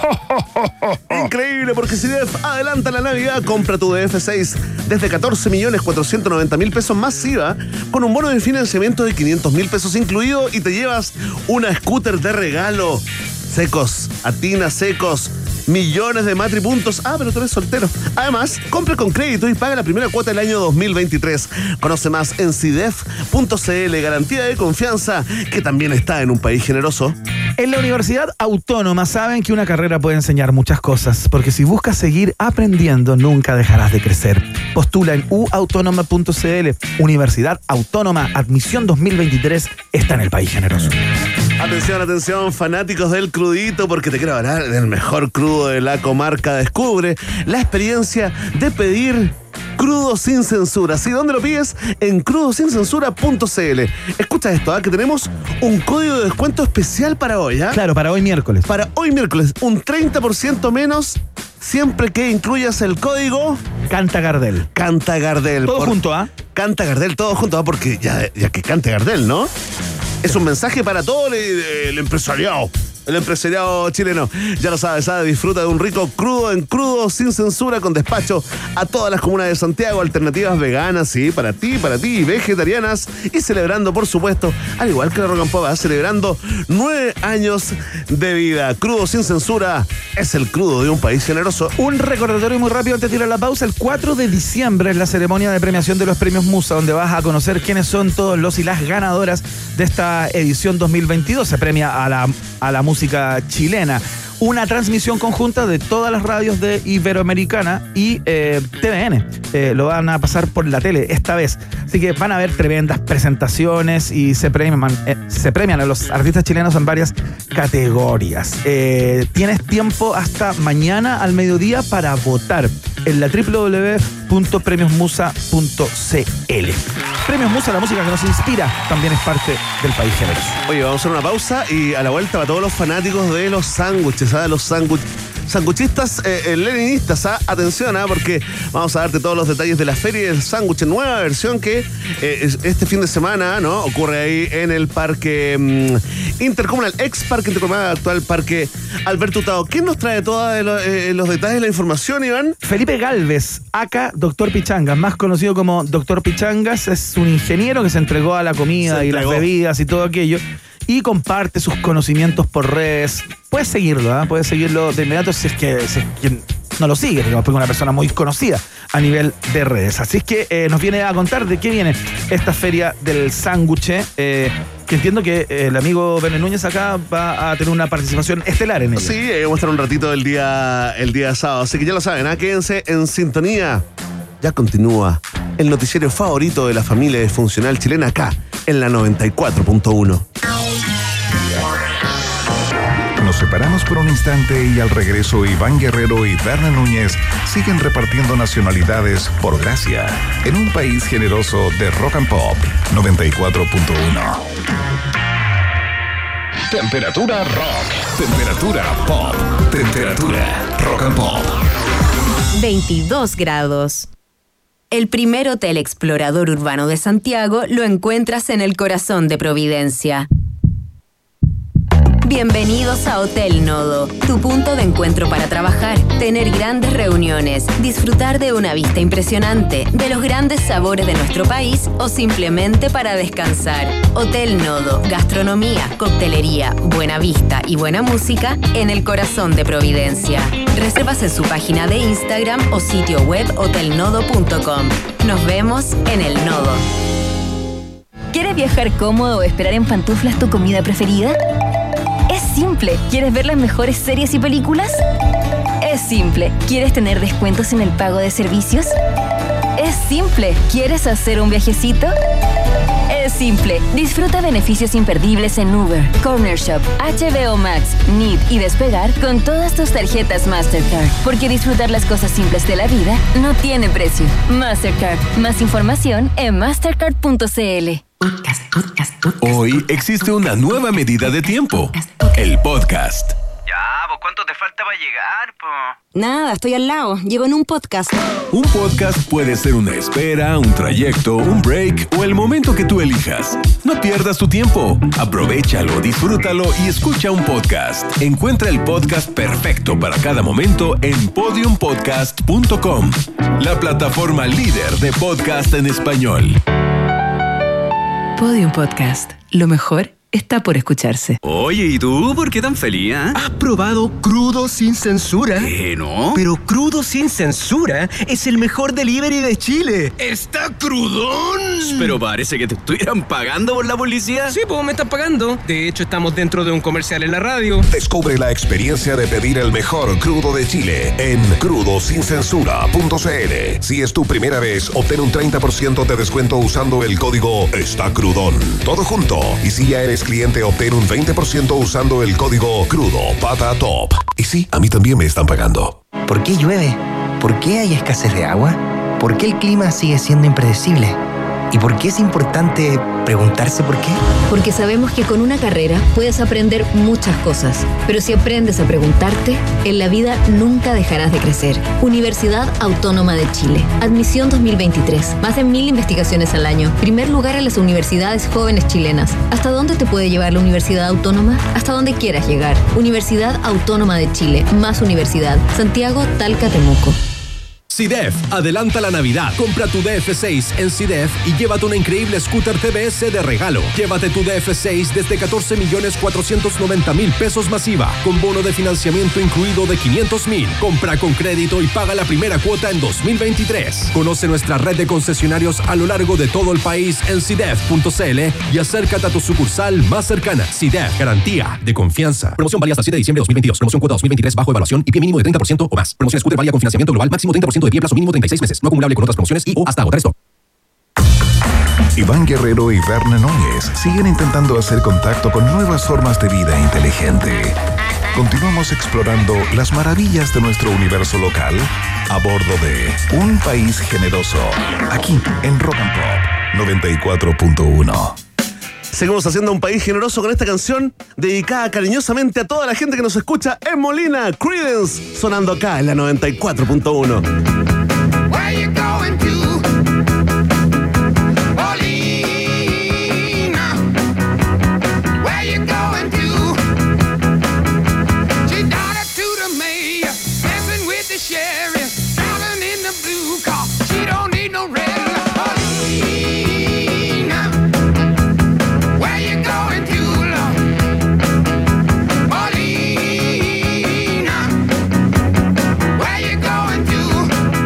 Increíble, porque si D E F adelanta la Navidad, compra tu D F seis desde catorce millones cuatrocientos noventa mil pesos más I V A, con un bono de financiamiento de quinientos mil pesos incluido, y te llevas una scooter de regalo. Secos, Atina Secos, millones de matripuntos. Ah, pero tú eres soltero. Además, compra con crédito y paga la primera cuota del año dos mil veintitrés. Conoce más en cidef punto c l. Garantía de confianza que también está en un país generoso. En la Universidad Autónoma saben que una carrera puede enseñar muchas cosas, porque si buscas seguir aprendiendo, nunca dejarás de crecer. Postula en u autónoma punto c l. Universidad Autónoma, admisión dos mil veintitrés, está en el país generoso. Atención, atención, fanáticos del crudito, porque te quiero hablar del mejor crudo de la comarca. Descubre la experiencia de pedir crudo sin censura. ¿Sí? ¿Dónde lo pides? En crudo sin censura punto c l. Escucha esto, ¿eh? Que tenemos un código de descuento especial para hoy. ¿eh? Claro, para hoy miércoles. Para hoy miércoles, un treinta por ciento menos siempre que incluyas el código Canta Gardel. Canta Gardel. Todo por... junto, ¿ah? ¿eh? Canta Gardel, todo junto, ¿ah? Porque ya, ya que cante Gardel, ¿no? Es un mensaje para todo el, el empresariado. El empresariado chileno. Ya lo sabes, ¿sabes? Disfruta de un rico crudo en crudo, sin censura, con despacho a todas las comunas de Santiago. Alternativas veganas, sí, para ti, para ti, vegetarianas. Y celebrando, por supuesto, al igual que la Rock and Pop, celebrando nueve años de vida. Crudo sin censura es el crudo de un país generoso. Un recordatorio muy rápido antes de tirar la pausa. El cuatro de diciembre es la ceremonia de premiación de los premios Musa, donde vas a conocer quiénes son todos los y las ganadoras de esta edición dos mil veintidós. Se premia a la, a la música chilena. Una transmisión conjunta de todas las radios de Iberoamericana y eh, T V N. Eh, lo van a pasar por la tele esta vez. Así que van a haber tremendas presentaciones y se premian, eh, se premian a los artistas chilenos en varias categorías. Eh, tienes tiempo hasta mañana al mediodía para votar en la doble u doble u doble u punto premios musa punto c l. Premios Musa, la música que nos inspira, también es parte del país generoso. Oye, vamos a hacer una pausa y a la vuelta para todos los fanáticos de los sándwiches, ¿sabes? Los sándwiches. Sanguchistas eh, leninistas, ¿ah? Atención, ¿ah? Porque vamos a darte todos los detalles de la Feria del Sándwich, nueva versión que eh, este fin de semana, ¿no? Ocurre ahí en el Parque mm, Intercomunal, ex Parque Intercomunal, actual Parque Alberto Hurtado. ¿Quién nos trae todos los, eh, los detalles de la información, Iván? Felipe Galvez, acá Doctor Pichangas, más conocido como Doctor Pichangas, es un ingeniero que se entregó a la comida y las bebidas y todo aquello, y comparte sus conocimientos por redes. Puedes seguirlo, ¿eh? Puedes seguirlo de inmediato si es que, si es que no lo sigue, digamos, porque es una persona muy conocida a nivel de redes. Así es que eh, nos viene a contar de qué viene esta Feria del Sándwich, eh, que entiendo que eh, el amigo Bene Núñez acá va a tener una participación estelar en ella. Sí, eh, vamos a estar un ratito el día, el día sábado, así que ya lo saben, ¿eh? Quédense en sintonía. Ya continúa el noticiero favorito de la familia disfuncional chilena acá, en la noventa y cuatro punto uno. Nos separamos por un instante y al regreso Iván Guerrero y Berna Núñez siguen repartiendo nacionalidades por gracia en un país generoso de Rock and Pop noventa y cuatro punto uno. Temperatura rock, temperatura pop, temperatura rock and pop. veintidós grados. El primer hotel explorador urbano de Santiago lo encuentras en el corazón de Providencia. Bienvenidos a Hotel Nodo, tu punto de encuentro para trabajar, tener grandes reuniones, disfrutar de una vista impresionante, de los grandes sabores de nuestro país o simplemente para descansar. Hotel Nodo, gastronomía, coctelería, buena vista y buena música en el corazón de Providencia. Reservas en su página de Instagram o sitio web hotel nodo punto com. Nos vemos en el Nodo. ¿Quieres viajar cómodo o esperar en pantuflas tu comida preferida? Es simple. ¿Quieres ver las mejores series y películas? Es simple. ¿Quieres tener descuentos en el pago de servicios? Es simple. ¿Quieres hacer un viajecito? Es simple. Disfruta beneficios imperdibles en Uber, Corner Shop, H B O Max, N I D y Despegar con todas tus tarjetas Mastercard. Porque disfrutar las cosas simples de la vida no tiene precio. Mastercard. Más información en mastercard punto c l. Podcast, podcast, podcast. Hoy existe una nueva medida de tiempo. El podcast. Ya, ¿vos cuánto te falta para llegar, po? Nada, estoy al lado. Llego en un podcast. Un podcast puede ser una espera, un trayecto, un break o el momento que tú elijas. No pierdas tu tiempo. Aprovéchalo, disfrútalo y escucha un podcast. Encuentra el podcast perfecto para cada momento en podium podcast punto com, la plataforma líder de podcast en español. Podium Podcast. Lo mejor está por escucharse. Oye, ¿y tú por qué tan feliz, eh? ¿Has probado Crudo Sin Censura? Eh, ¿no? Pero Crudo Sin Censura es el mejor delivery de Chile. ¡Está crudón! Pero parece que te estuvieran pagando por la publicidad. Sí, pues me están pagando. De hecho, estamos dentro de un comercial en la radio. Descubre la experiencia de pedir el mejor crudo de Chile en crudo sin censura punto c l. Si es tu primera vez, obtén un treinta por ciento de descuento usando el código Está Crudón. Todo junto. Y si ya eres cliente, obtén un veinte por ciento usando el código Crudo Pata Top. Y sí, a mí también me están pagando. ¿Por qué llueve? ¿Por qué hay escasez de agua? ¿Por qué el clima sigue siendo impredecible? ¿Y por qué es importante preguntarse por qué? Porque sabemos que con una carrera puedes aprender muchas cosas, pero si aprendes a preguntarte, en la vida nunca dejarás de crecer. Universidad Autónoma de Chile. Admisión dos mil veintitrés. Más de mil investigaciones al año. Primer lugar en las universidades jóvenes chilenas. ¿Hasta dónde te puede llevar la Universidad Autónoma? Hasta donde quieras llegar. Universidad Autónoma de Chile. Más universidad. Santiago, Talca, Temuco. C I D E F, adelanta la Navidad. Compra tu D F seis en C I D E F y llévate una increíble scooter T V S de regalo. Llévate tu D F seis desde catorce millones cuatrocientos noventa mil pesos masiva, con bono de financiamiento incluido de quinientos mil. Compra con crédito y paga la primera cuota en dos mil veintitrés. Conoce nuestra red de concesionarios a lo largo de todo el país en C I D E F punto c l y acércate a tu sucursal más cercana. C I D E F, garantía de confianza. Promoción válida hasta siete de diciembre de dos mil veintidós. Promoción cuota dos mil veintitrés bajo evaluación y pie mínimo de treinta por ciento o más. Promoción scooter válida con financiamiento global máximo treinta por ciento de pie, plazo mínimo treinta y seis meses. No acumulable con otras promociones y o hasta agotar stock. Iván Guerrero y Verne Núñez siguen intentando hacer contacto con nuevas formas de vida inteligente. Continuamos explorando las maravillas de nuestro universo local a bordo de Un País Generoso, aquí en Rock and Pop noventa y cuatro punto uno. Seguimos haciendo Un País Generoso con esta canción dedicada cariñosamente a toda la gente que nos escucha en Molina. Creedence, sonando acá en la noventa y cuatro punto uno. Where you going to? Paulina. Where you going to? She daughter to the mayor, dancing with the sheriff, driving in the blue car. She don't need no red. Paulina. Where you going to, Lord? Paulina. Where you going to?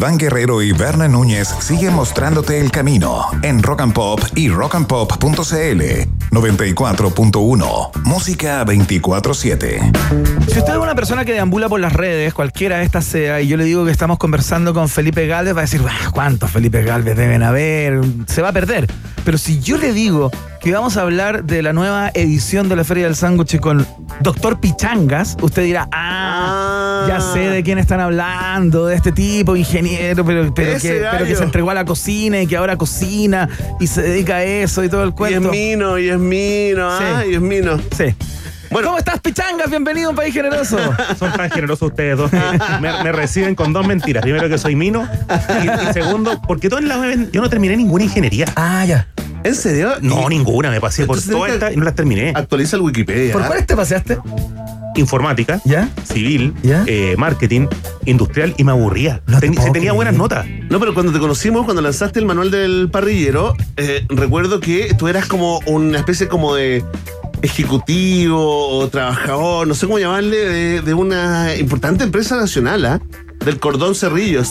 Iván Guerrero y Berna Núñez siguen mostrándote el camino en Rock and Pop y rock and pop punto c l. noventa y cuatro punto uno. Música veinticuatro siete. Si usted es una persona que deambula por las redes, cualquiera de estas sea, y yo le digo que estamos conversando con Felipe Gálvez, va a decir, "Bah, ¿cuántos Felipe Gálvez deben haber? Se va a perder". Pero si yo le digo que vamos a hablar de la nueva edición de la Feria del Sándwich con Doctor Pichangas, usted dirá, ah, ya sé de quién están hablando, de este tipo, ingeniero, pero, pero, que, pero que se entregó a la cocina y que ahora cocina y se dedica a eso y todo el cuento. Y es mino, y es mino, Sí. ah, y es mino. Sí. Bueno. ¿Cómo estás, Pichangas? Bienvenido a Un País Generoso. Son tan generosos ustedes dos que me, me reciben con dos mentiras. Primero, que soy mino, y, y segundo, porque todo en la yo no terminé ninguna ingeniería. Ah, ya. ¿En serio? No, ninguna. Me pasé por todas estas y no las terminé. Actualiza el Wikipedia. ¿Por cuáles te paseaste? Informática, ¿Ya? civil, ¿Ya? Eh, marketing, industrial, y me aburría. No te Ten- puedo se tenía creer. buenas notas. No, pero cuando te conocimos, cuando lanzaste el manual del parrillero, eh, recuerdo que tú eras como una especie como de ejecutivo o trabajador, no sé cómo llamarle, de, de una importante empresa nacional, ¿ah? Del cordón Cerrillos.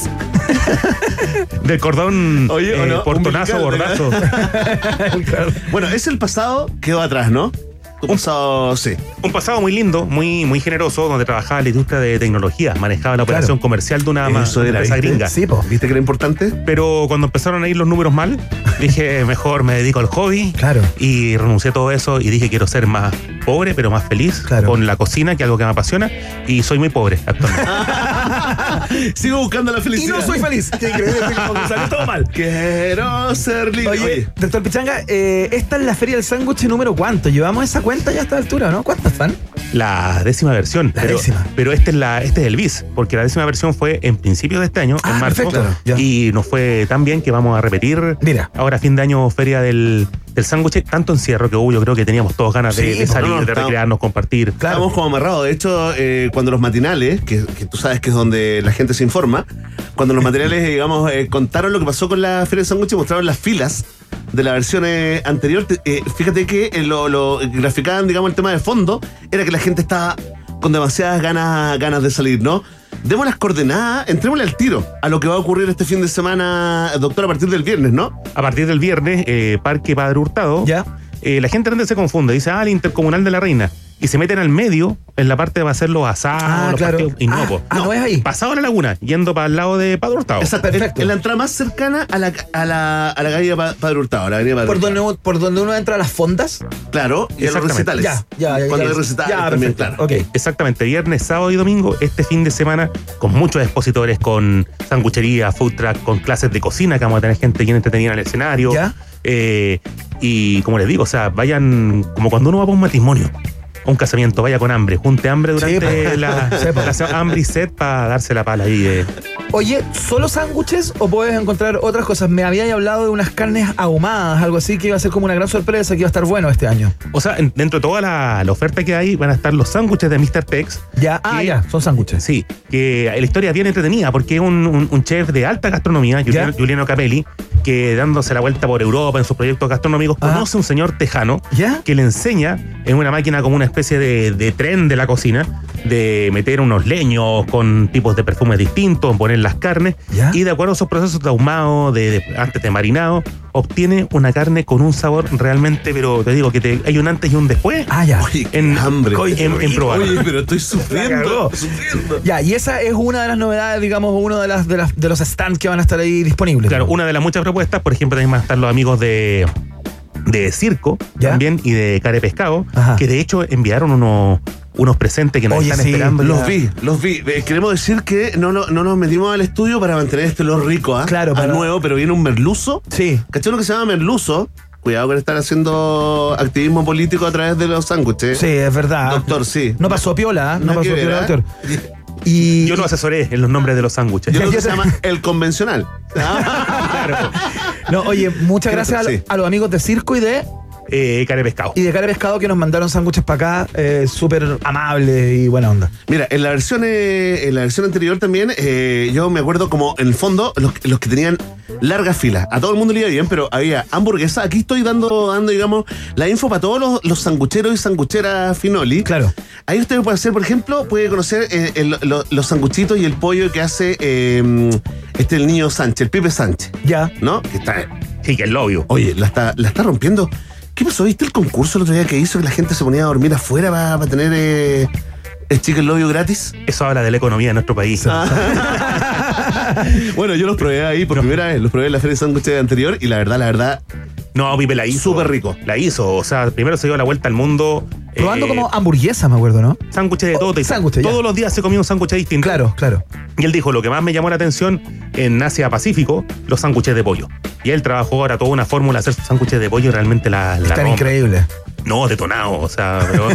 Del cordón Oye, ¿o eh, no? portonazo, Umbilical, bordazo. Bueno, es el pasado, quedó atrás, ¿no? Tu pasado, sí. Un pasado muy lindo, muy, muy generoso, donde trabajaba en la industria de tecnología, manejaba la operación Claro. comercial de una ma- Eso era, empresa ¿viste? gringa. Sí, po. ¿Viste que era importante? Pero cuando empezaron a ir los números mal, dije, mejor me dedico al hobby. Claro. Y renuncié a todo eso y dije, quiero ser más pobre, pero más feliz Claro. con la cocina, que es algo que me apasiona. Y soy muy pobre actualmente. Sigo buscando la Y felicidad. no soy feliz. Qué increíble, como que salió todo mal. Quiero ser libre. Oye, Oye, doctor Pichanga, eh, esta es la Feria del Sándwich número ¿cuánto? ¿Llevamos esa cuenta ya a esta altura, no? ¿Cuántas fan? La décima versión. La pero, décima. Pero este es la, este es el bis, porque la décima versión fue en principio de este año, Ah, en marzo. perfecto. Ya. Y nos fue tan bien que vamos a repetir. Mira. Ahora, fin de año, Feria del, del Sándwich. Tanto encierro que hubo, yo creo que teníamos todos ganas de, Sí, de pues, salir, no, de estamos- recrearnos, compartir. Estamos como amarrados. De hecho, eh, cuando los matinales, que, que tú sabes que es donde la gente se informa, cuando los matinales, digamos, eh, contaron lo que pasó con la Feria del Sándwich y mostraron las filas de la versión eh, anterior, te- eh, fíjate que eh, lo, lo graficaban, digamos, el tema de fondo, era que la gente estaba con demasiadas ganas, ganas de salir, ¿no? Demos las coordenadas, entrémosle al tiro a lo que va a ocurrir este fin de semana, doctor, a partir del viernes, ¿no? A partir del viernes, eh, Parque Padre Hurtado. Ya. Eh, la gente antes se confunde, dice, ah, el Intercomunal de la Reina. Y se meten al medio, en la parte de va a hacer los asados, Ah, los claro. partidos. Y no, Ah, po. ah, no es ahí. Pasado a la laguna, yendo para el lado de Padre Hurtado. Exacto. perfecto. En la entrada más cercana a la, a la, a la calle Pa- Padre Hurtado, a la avenida Padre ¿Por Hurtado. donde, ¿Por donde uno entra a las fondas? Claro, y a los Exactamente. recitales. Ya, ya, ya, Cuando ya. hay recitales Ya, también, perfecto. claro. Ok. Exactamente, viernes, sábado y domingo, este fin de semana, con muchos expositores, con sanguchería, food truck, con clases de cocina, que vamos a tener gente bien entretenida en el escenario. ¿Ya? Eh, y como les digo, o sea, vayan como cuando uno va para un matrimonio, o un casamiento, vaya con hambre, junte hambre durante pues. la, Sí, pues. la hambre y sed para darse la pala ahí de... Oye, ¿solo sándwiches o puedes encontrar otras cosas? Me habíais hablado de unas carnes ahumadas, algo así que iba a ser como una gran sorpresa, que iba a estar bueno este año. O sea, en- dentro de toda la, la oferta que hay, van a estar los sándwiches de mister Tex. Ya, ah, que- ya, son sándwiches. Sí, que la historia es bien entretenida porque es un, un- un chef de alta gastronomía, Giuliano, Ya. Giuliano Capelli, que dándose la vuelta por Europa en sus proyectos gastronómicos, Ah. conoce un señor tejano ¿Ya? que le enseña en una máquina como una especie de, de tren de la cocina, de meter unos leños con tipos de perfumes distintos, poner las carnes, ¿Ya? y de acuerdo a esos procesos de ahumado, de, de- antes de marinado, obtiene una carne con un sabor realmente, pero te digo que te- hay un antes y un después. Ah, ya. Oye, qué En- hambre. en- en probar. Oye, pero estoy La sufriendo. cagó. sufriendo. Ya, y esa es una de las novedades, digamos, uno de las de, las, de los stands que van a estar ahí disponibles. Claro, una de las muchas propuestas, por ejemplo, también van a estar los amigos de, de Circo ¿Ya? también y de Care Pescado, Ajá. que de hecho enviaron unos, unos presentes que nos Oye, están sí, esperando. Los ya. vi, los vi. Eh, queremos decir que no, no, no nos metimos al estudio para mantener este olor rico, ¿ah? Claro, A para- nuevo, pero viene un merluzo. Sí. ¿Cachai lo que se llama merluzo? Cuidado con estar haciendo activismo político a través de los sándwiches. Sí, es verdad. Doctor, sí. No pasó piola, ¿eh? No Nada pasó que ver, piola, ¿eh? doctor. Y, Yo lo asesoré en los nombres de los sándwiches. Yo creo que Ya, se ya. llama el convencional. Claro. No, oye, muchas gracias a, Sí. a los amigos de Circo y de eh, Care Pescado. Y de Care Pescado que nos mandaron sándwiches para acá, eh, súper amable y buena onda. Mira, en la versión eh, en la versión anterior también, eh, yo me acuerdo como en el fondo, los, los que tenían largas filas. A todo el mundo le iba bien, pero había hamburguesa. Aquí estoy dando, dando digamos, la info para todos los, los sangucheros y sangucheras Finoli. Claro. Ahí usted puede hacer, por ejemplo, puede conocer eh, el, lo, los sanguchitos y el pollo que hace eh, este el niño Sánchez, el Pipe Sánchez. Ya. ¿No? Que está. Sí, que es lo obvio. Oye, la está, la está rompiendo. ¿Qué pasó? ¿Viste el concurso el otro día que hizo que la gente se ponía a dormir afuera para, para tener eh, el chicken lobio gratis? Eso habla de la economía de nuestro país. Bueno, yo los probé ahí por no. primera vez, los probé en la feria de sándwiches anterior y la verdad, la verdad... No, Pipe la hizo. Súper rico. La hizo, o sea, primero se dio la vuelta al mundo. Probando eh, como hamburguesa, me acuerdo, ¿no? Sándwiches de todo. Oh, sándwiches, todos ya. los días se comía un sándwich distinto. Claro, claro. Y él dijo, lo que más me llamó la atención en Asia Pacífico, los sándwiches de pollo. Y él trabajó ahora toda una fórmula hacer sus sándwiches de pollo y realmente la... la Están increíbles. No, detonado, o sea, pero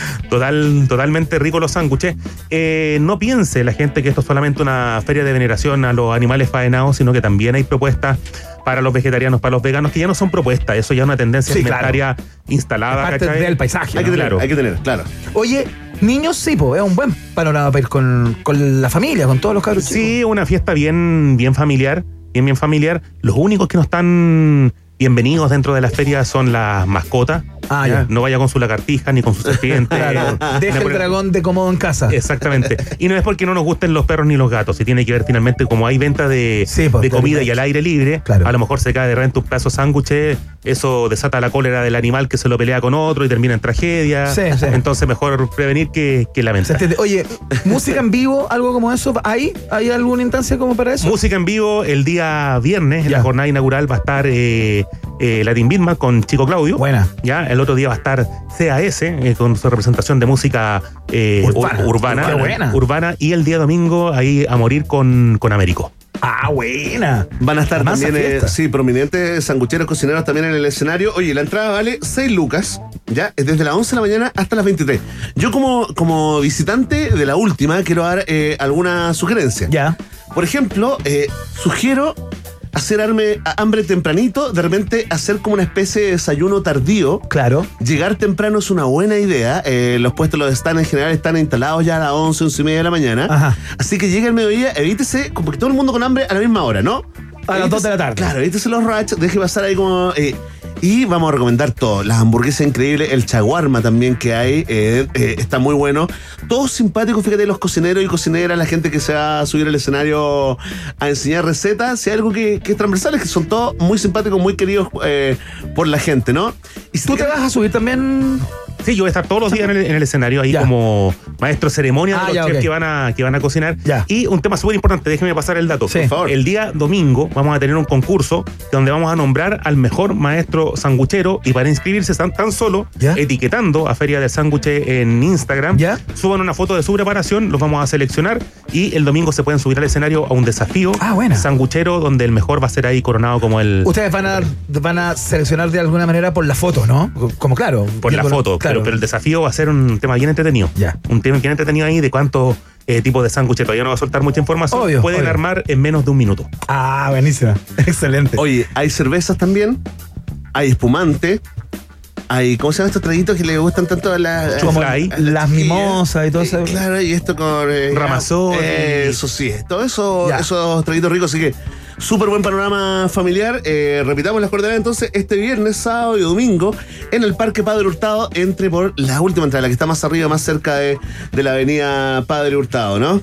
total, totalmente rico los sándwiches. Eh, no piense la gente que esto es solamente una feria de veneración a los animales faenados, sino que también hay propuestas para los vegetarianos, para los veganos, que ya no son propuestas, eso ya es una tendencia sí, alimentaria claro. instalada. Parte ¿cachai? del paisaje. Hay ¿no? que tener, claro. hay que tener, claro. Oye, niños sí, po, es un buen panorama para ir con, con la familia, con todos los cabros chicos. Sí, una fiesta bien, bien familiar, bien, bien familiar. Los únicos que no están bienvenidos dentro de las ferias son las mascotas. Ah, ya. No vaya con su lagartija ni con su serpiente. Claro. Deja el dragón de cómodo en casa. Exactamente. Y no es porque no nos gusten los perros ni los gatos. Si tiene que ver finalmente, como hay venta de, sí, pues, de comida y al aire libre, claro. A lo mejor se cae de repente un pedazo de sándwich. Eso desata la cólera del animal que se lo pelea con otro y termina en tragedia. Sí, sí. Entonces mejor prevenir que, que lamentar. Oye, música en vivo, algo como eso, ¿hay? ¿Hay alguna instancia como para eso? Música en vivo el día viernes, ya. En la jornada inaugural va a estar eh, eh, Latin Bitman con Chico Claudio. Buena. Ya, el otro día va a estar C A S eh, con su representación de música eh, urbana. urbana, Qué buena. urbana. Y el día domingo ahí a morir con, con Américo. Ah, buena. Van a estar también, eh, sí, prominentes sangucheros, cocineros también en el escenario. Oye, la entrada vale seis lucas, ya, es desde las once de la mañana hasta las veintitrés. Yo como, como visitante de la última quiero dar eh, alguna sugerencia. Ya. Por ejemplo, eh, sugiero hacer arme, hambre tempranito, de repente hacer como una especie de desayuno tardío. Claro. Llegar temprano es una buena idea. Eh, los puestos, los stands en general están instalados ya a las once, once y media de la mañana. Ajá. Así que llegue al mediodía, evítese, como que todo el mundo con hambre a la misma hora, ¿no? A las dos de la tarde. Claro, evítese los rachos, deje pasar ahí como... Eh, y vamos a recomendar todo. Las hamburguesas increíbles, el chaguarma también que hay, eh, eh, está muy bueno. Todos simpáticos, fíjate, los cocineros y cocineras, la gente que se va a subir al escenario a enseñar recetas. Si hay algo que, que es transversal, es que son todos muy simpáticos, muy queridos eh, por la gente, ¿no? ¿Y si tú te vas a subir también? Sí, yo voy a estar todos los días en el, en el escenario ahí ya. Como maestro de ceremonia ah, de los ya, chefs okay. que van a que van a cocinar. Ya. Y un tema súper importante, déjeme pasar el dato. Sí. Por favor. El día domingo vamos a tener un concurso donde vamos a nombrar al mejor maestro sanguchero y para inscribirse están tan solo ¿Ya? etiquetando a Feria del Sándwich en Instagram. ¿Ya? Suban una foto de su preparación, los vamos a seleccionar y el domingo se pueden subir al escenario a un desafío ah, buena. sanguchero donde el mejor va a ser ahí coronado como el... Ustedes van a, van a seleccionar de alguna manera por la foto, ¿no? Como claro. Por la foto, claro. Pero, pero el desafío va a ser un tema bien entretenido. Ya. Un tema bien entretenido ahí de cuántos eh, tipos de sándwiches. Todavía no va a soltar mucha información. Obvio, Pueden obvio. armar en menos de un minuto. Ah, buenísima. Excelente. Oye, hay cervezas también, hay espumante, hay, ¿cómo se llaman estos traguitos que le gustan tanto a la, Como a, la, a las la mimosas y todo eh, eso. Claro, y esto con eh, Ramazzotti. eh, eso sí, todo eso, Ya. esos traguitos ricos, así que súper buen panorama familiar. Eh, repitamos las coordenadas entonces este viernes, sábado y domingo en el Parque Padre Hurtado. Entre por la última entrada, la que está más arriba, más cerca de, de la avenida Padre Hurtado, ¿no?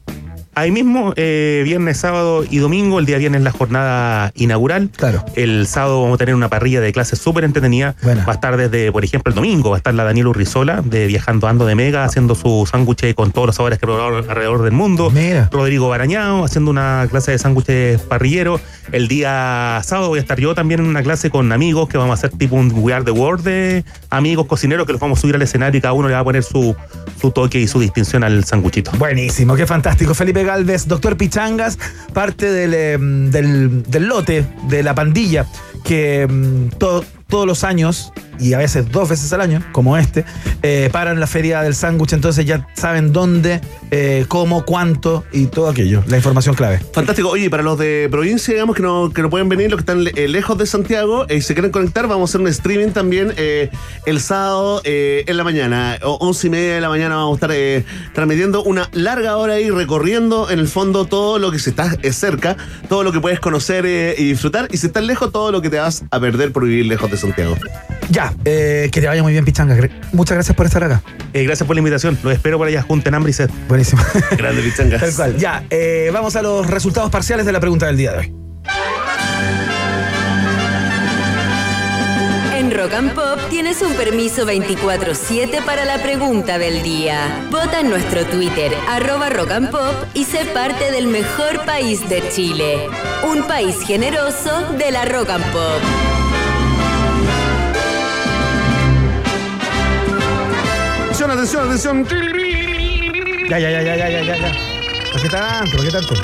Ahí mismo, eh, viernes, sábado y domingo, el día viernes la jornada inaugural. Claro. El sábado vamos a tener una parrilla de clases súper entretenida. Buena. Va a estar desde, por ejemplo, el domingo, va a estar la Daniela Urrizola de Viajando Ando de Mega, haciendo su sándwich con todos los sabores que probó alrededor del mundo. Mira. Rodrigo Barañao haciendo una clase de sándwiches parrilleros. El día sábado voy a estar yo también en una clase con amigos que vamos a hacer tipo un We Are the World de amigos cocineros que los vamos a subir al escenario y cada uno le va a poner su, su toque y su distinción al sándwichito. Buenísimo, qué fantástico. Felipe Galvez, doctor Pichangas, parte del, eh, del, del lote, de la pandilla, que mm, to- todos los años y a veces dos veces al año, como este, eh, paran la feria del sándwich, entonces ya saben dónde, eh, cómo, cuánto y todo aquello, la información clave. Fantástico. Oye, para los de provincia, digamos, que no, que no pueden venir, los que están eh, lejos de Santiago y eh, se quieren conectar, vamos a hacer un streaming también eh, el sábado eh, en la mañana, o once y media de la mañana vamos a estar eh, transmitiendo una larga hora ahí, recorriendo en el fondo todo lo que se está eh, cerca, todo lo que puedes conocer eh, y disfrutar, y si estás lejos, todo lo que te vas a perder por vivir lejos de Santiago. Ya, eh, que te vaya muy bien, Pichanga. Muchas gracias por estar acá. Eh, gracias por la invitación. Los espero por allá, junten hambre y sed. Buenísimo. Grande, Pichanga. Tal cual. Ya, eh, vamos a los resultados parciales de la pregunta del día de hoy. En Rock and Pop tienes un permiso veinticuatro siete para la pregunta del día. Vota en nuestro Twitter, arroba Rock and Pop, y sé parte del mejor país de Chile. Un país generoso de la Rock and Pop. Atención, atención, atención. Ya, ya, ya, ya, ya, ya, ya, ya. ¿Por qué tanto? ¿Por qué tanto?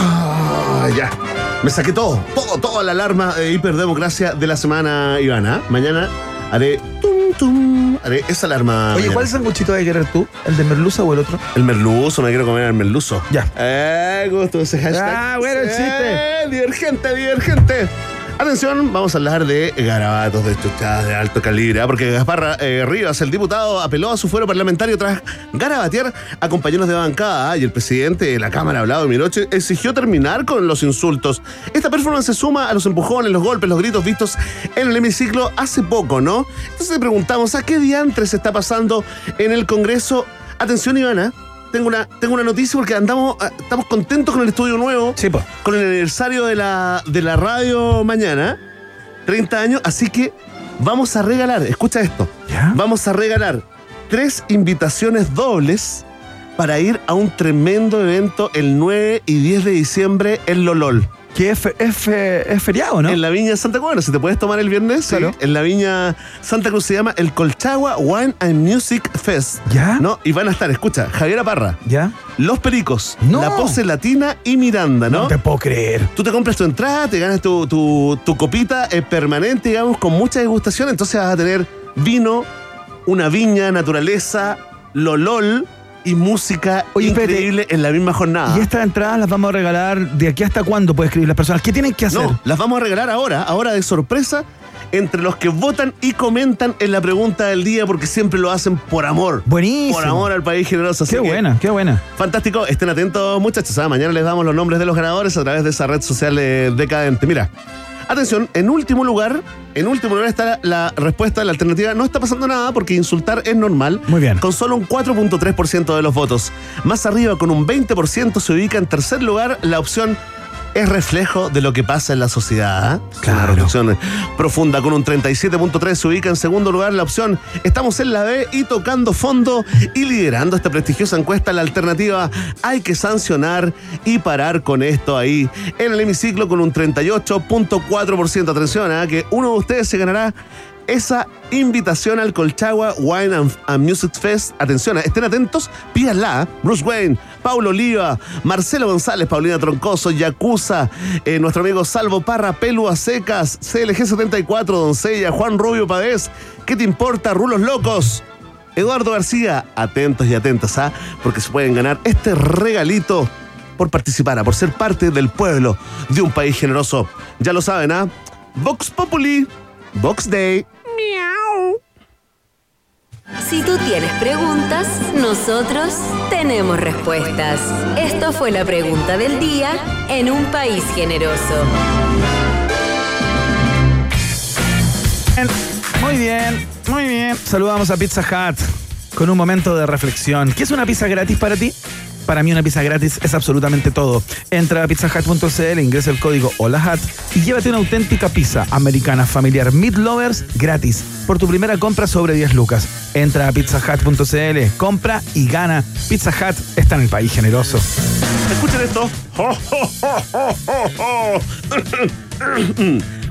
Ah, ya. Me saqué todo, todo, toda la alarma de hiperdemocracia de la semana, Ivana. Mañana haré tum, tum, haré esa alarma. Oye, mañana. ¿cuál sanguchito hay que querer tú? ¿El de merluza o el otro? El merluzo, me quiero comer el merluzo. Ya. Eh, gusto ese hashtag. Ah, bueno, el chiste. Eh, divergente, divergente. Atención, vamos a hablar de garabatos, de chuchadas de alto calibre, ¿eh? Porque Gaspar eh, Rivas, el diputado, apeló a su fuero parlamentario tras garabatear a compañeros de bancada, ¿eh? Y el presidente de la Cámara, Vlado Miroche, exigió terminar con los insultos. Esta performance se suma a los empujones, los golpes, los gritos vistos en el hemiciclo hace poco, ¿no? Entonces le preguntamos, ¿a qué diantres está pasando en el Congreso? Atención, Ivana. Tengo una, tengo una noticia porque andamos, estamos contentos con el estudio nuevo, sí, po. Con el aniversario de la, de la radio mañana, treinta años, así que vamos a regalar, escucha esto, ¿ya? Vamos a regalar tres invitaciones dobles para ir a un tremendo evento el nueve y diez de diciembre en Lolol. Que es, es, es feriado, ¿no? En la Viña Santa Cruz, si te puedes tomar el viernes, claro. Sí, en la Viña Santa Cruz se llama el Colchagua Wine and Music Fest. ¿Ya? ¿No? Y van a estar, escucha, Javiera Parra, ¿ya? Los Pericos, no. La Pose Latina y Miranda, ¿no? No te puedo creer. Tú te compras tu entrada, te ganas tu, tu, tu copita eh, permanente, digamos, con mucha degustación, entonces vas a tener vino, una viña, naturaleza, lolol y música. Oye, increíble, espérate, en la misma jornada. ¿Y estas entradas las vamos a regalar de aquí hasta cuándo puede escribir las personas? ¿Qué tienen que hacer? No, las vamos a regalar ahora, ahora de sorpresa, entre los que votan y comentan en la pregunta del día, porque siempre lo hacen por amor. Buenísimo. Por amor al país generoso. Qué buena, que, qué buena. Fantástico. Estén atentos, muchachos. ¿eh? Mañana les damos los nombres de los ganadores a través de esa red social eh, decadente. Mira, atención, en último lugar, en último lugar está la, la respuesta de la alternativa. No está pasando nada porque insultar es normal. Muy bien. Con solo un cuatro punto tres por ciento de los votos. Más arriba, con un veinte por ciento, se ubica en tercer lugar la opción es reflejo de lo que pasa en la sociedad. ¿eh? Claro. Una reflexión profunda. Con un treinta y siete punto tres se ubica en segundo lugar la opción estamos en la B y tocando fondo, y liderando esta prestigiosa encuesta la alternativa hay que sancionar y parar con esto ahí en el hemiciclo con un treinta y ocho punto cuatro por ciento. Atención, ¿eh? Que uno de ustedes se ganará esa invitación al Colchagua Wine and, and Music Fest. Atención, estén atentos, pídanla. Bruce Wayne, Paulo Oliva, Marcelo González, Paulina Troncoso, Yakuza, eh, nuestro amigo Salvo Parra, Pelu a Secas, C L G setenta y cuatro, Doncella, Juan Rubio Padez, ¿qué te importa? Rulos Locos, Eduardo García. Atentos y atentas, ¿ah? Porque se pueden ganar este regalito por participar, por ser parte del pueblo de un país generoso. Ya lo saben, ¿ah? Vox Populi, Vox Day. Miau. Si tú tienes preguntas, nosotros tenemos respuestas. Esto fue la pregunta del día en un país generoso. Muy bien, muy bien. Saludamos a Pizza Hut con un momento de reflexión. ¿Qué es una pizza gratis para ti? Para mí una pizza gratis es absolutamente todo. Entra a pizza hut punto c l, ingresa el código HOLAHUT y llévate una auténtica pizza americana familiar Meat Lovers gratis por tu primera compra sobre diez lucas. Entra a pizza hut punto c l, compra y gana. Pizza Hut está en el país generoso. Escuchen esto.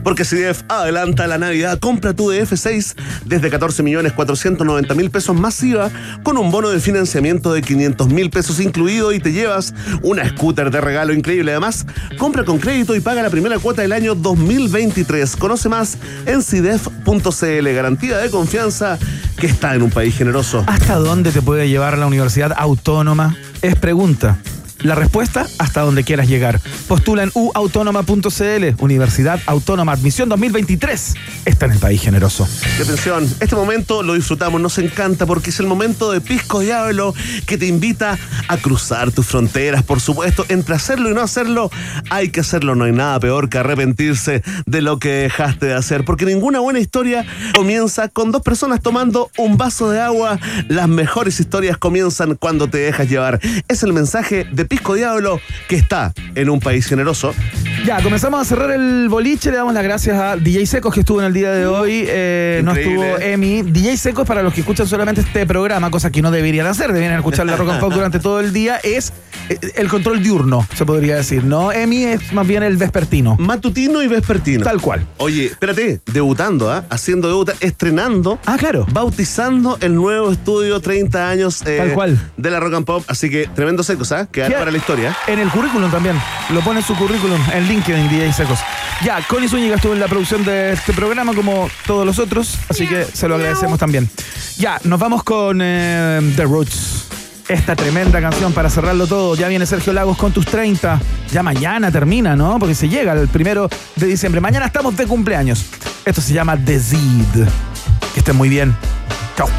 Porque C D F adelanta la Navidad. Compra tu D F seis desde catorce millones cuatrocientos noventa mil pesos masiva con un bono de financiamiento de quinientos mil pesos incluido y te llevas una scooter de regalo increíble. Además, compra con crédito y paga la primera cuota del año dos mil veintitrés. Conoce más en C D F punto C L. Garantía de confianza que está en un país generoso. ¿Hasta dónde te puede llevar la Universidad Autónoma? Es pregunta. La respuesta, hasta donde quieras llegar. Postula en u autónoma punto c l. Universidad Autónoma, admisión dos mil veintitrés. Está en el país generoso. Y atención, este momento lo disfrutamos, nos encanta porque es el momento de Pisco Diablo que te invita a cruzar tus fronteras, por supuesto. Entre hacerlo y no hacerlo, hay que hacerlo. No hay nada peor que arrepentirse de lo que dejaste de hacer, porque ninguna buena historia comienza con dos personas tomando un vaso de agua. Las mejores historias comienzan cuando te dejas llevar. Es el mensaje de Pisco Diablo que está en un país generoso. Ya, comenzamos a cerrar el boliche. Le damos las gracias a D J Secos que estuvo en el día de hoy. Eh, no estuvo Emi. D J Secos, para los que escuchan solamente este programa, cosa que no deberían hacer, deberían escuchar la Rock and Pop durante todo el día, es el control diurno, se podría decir, ¿no? Emi es más bien el vespertino. Matutino y vespertino. Tal cual. Oye, espérate, debutando, ¿ah? ¿eh? Haciendo debut, estrenando. Ah, claro. Bautizando el nuevo estudio treinta años eh, Tal cual. de la Rock and Pop. Así que tremendo Secos, ¿ah? ¿eh? Quedará para la historia. En el currículum también. Lo pone en su currículum, en LinkedIn, D J Secos. Ya, Connie Zúñiga estuvo en la producción de este programa como todos los otros, así que se lo agradecemos también. Ya, nos vamos con eh, The Roots. Esta tremenda canción para cerrarlo todo. Ya viene Sergio Lagos con tus treinta. Ya mañana termina, ¿no? Porque se llega el primero de diciembre. Mañana estamos de cumpleaños. Esto se llama The Seed. Que estén muy bien. Chao.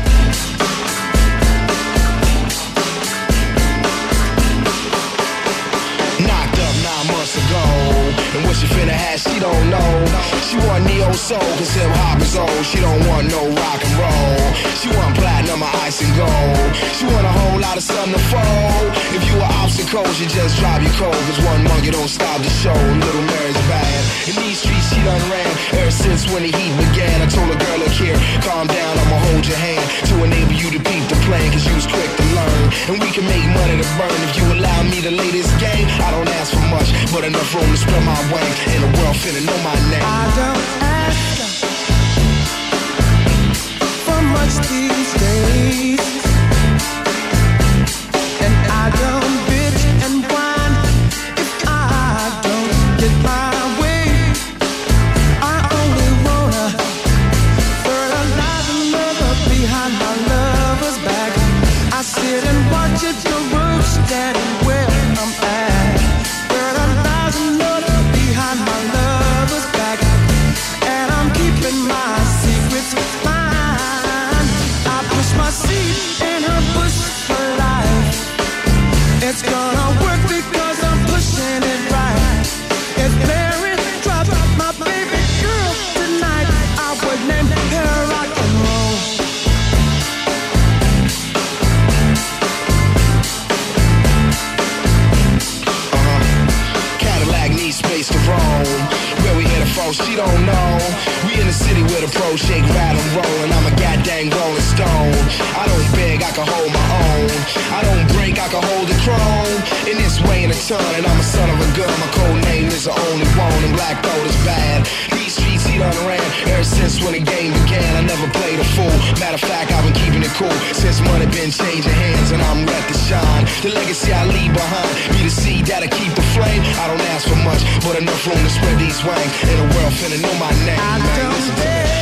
And what she finna have, she don't know. She want neo soul, cause hip hop is old. She don't want no rock and roll. She want platinum or ice and gold. She want a whole lot of sun to fold. If you were obstacles, you just drive you cold. Cause one monkey don't stop the show. Little Mary's bad. In these streets she done ran ever since when the heat began. I told a girl, look here, calm down, I'ma hold your hand to enable you to peep the plan, cause you was quick to learn. And we can make money to burn. If you allow me to lay this game, I don't ask for much, but enough room to spread my wings. And the world finna know my name. I don't ask for much these days, and I don't bitch and whine if I don't get my way. I only wanna fertilize another behind my lover's back. I sit and watch at your roof, standing where I'm at. Fertilize another behind my lover's back, and I'm keeping my secrets mine. I push my seed in her bush for life. It's gonna work because I'm pushing it right. If Mary dropped my baby girl tonight, I would name her rock and roll. Uh-huh. Cadillac needs space to roam. Where we headed from, she don't know. We in the city where the pros shake, rattle, roll, and I'm a goddamn rolling stone. I don't beg, I can hold my own. I don't break, I can hold the chrome. In this way in a ton, and I'm a son of a gun. My code name is the only one, and black gold is bad. These streets he done ran ever since when the game began. I never played a fool. Matter of fact, I've been keeping it cool since money been changing hands, and I'm ready to shine. The legacy I leave behind be the seed that'll keep the flame. I don't ask for much, but enough room to spread these wings. And the world finna know my name. I man. Listen to me.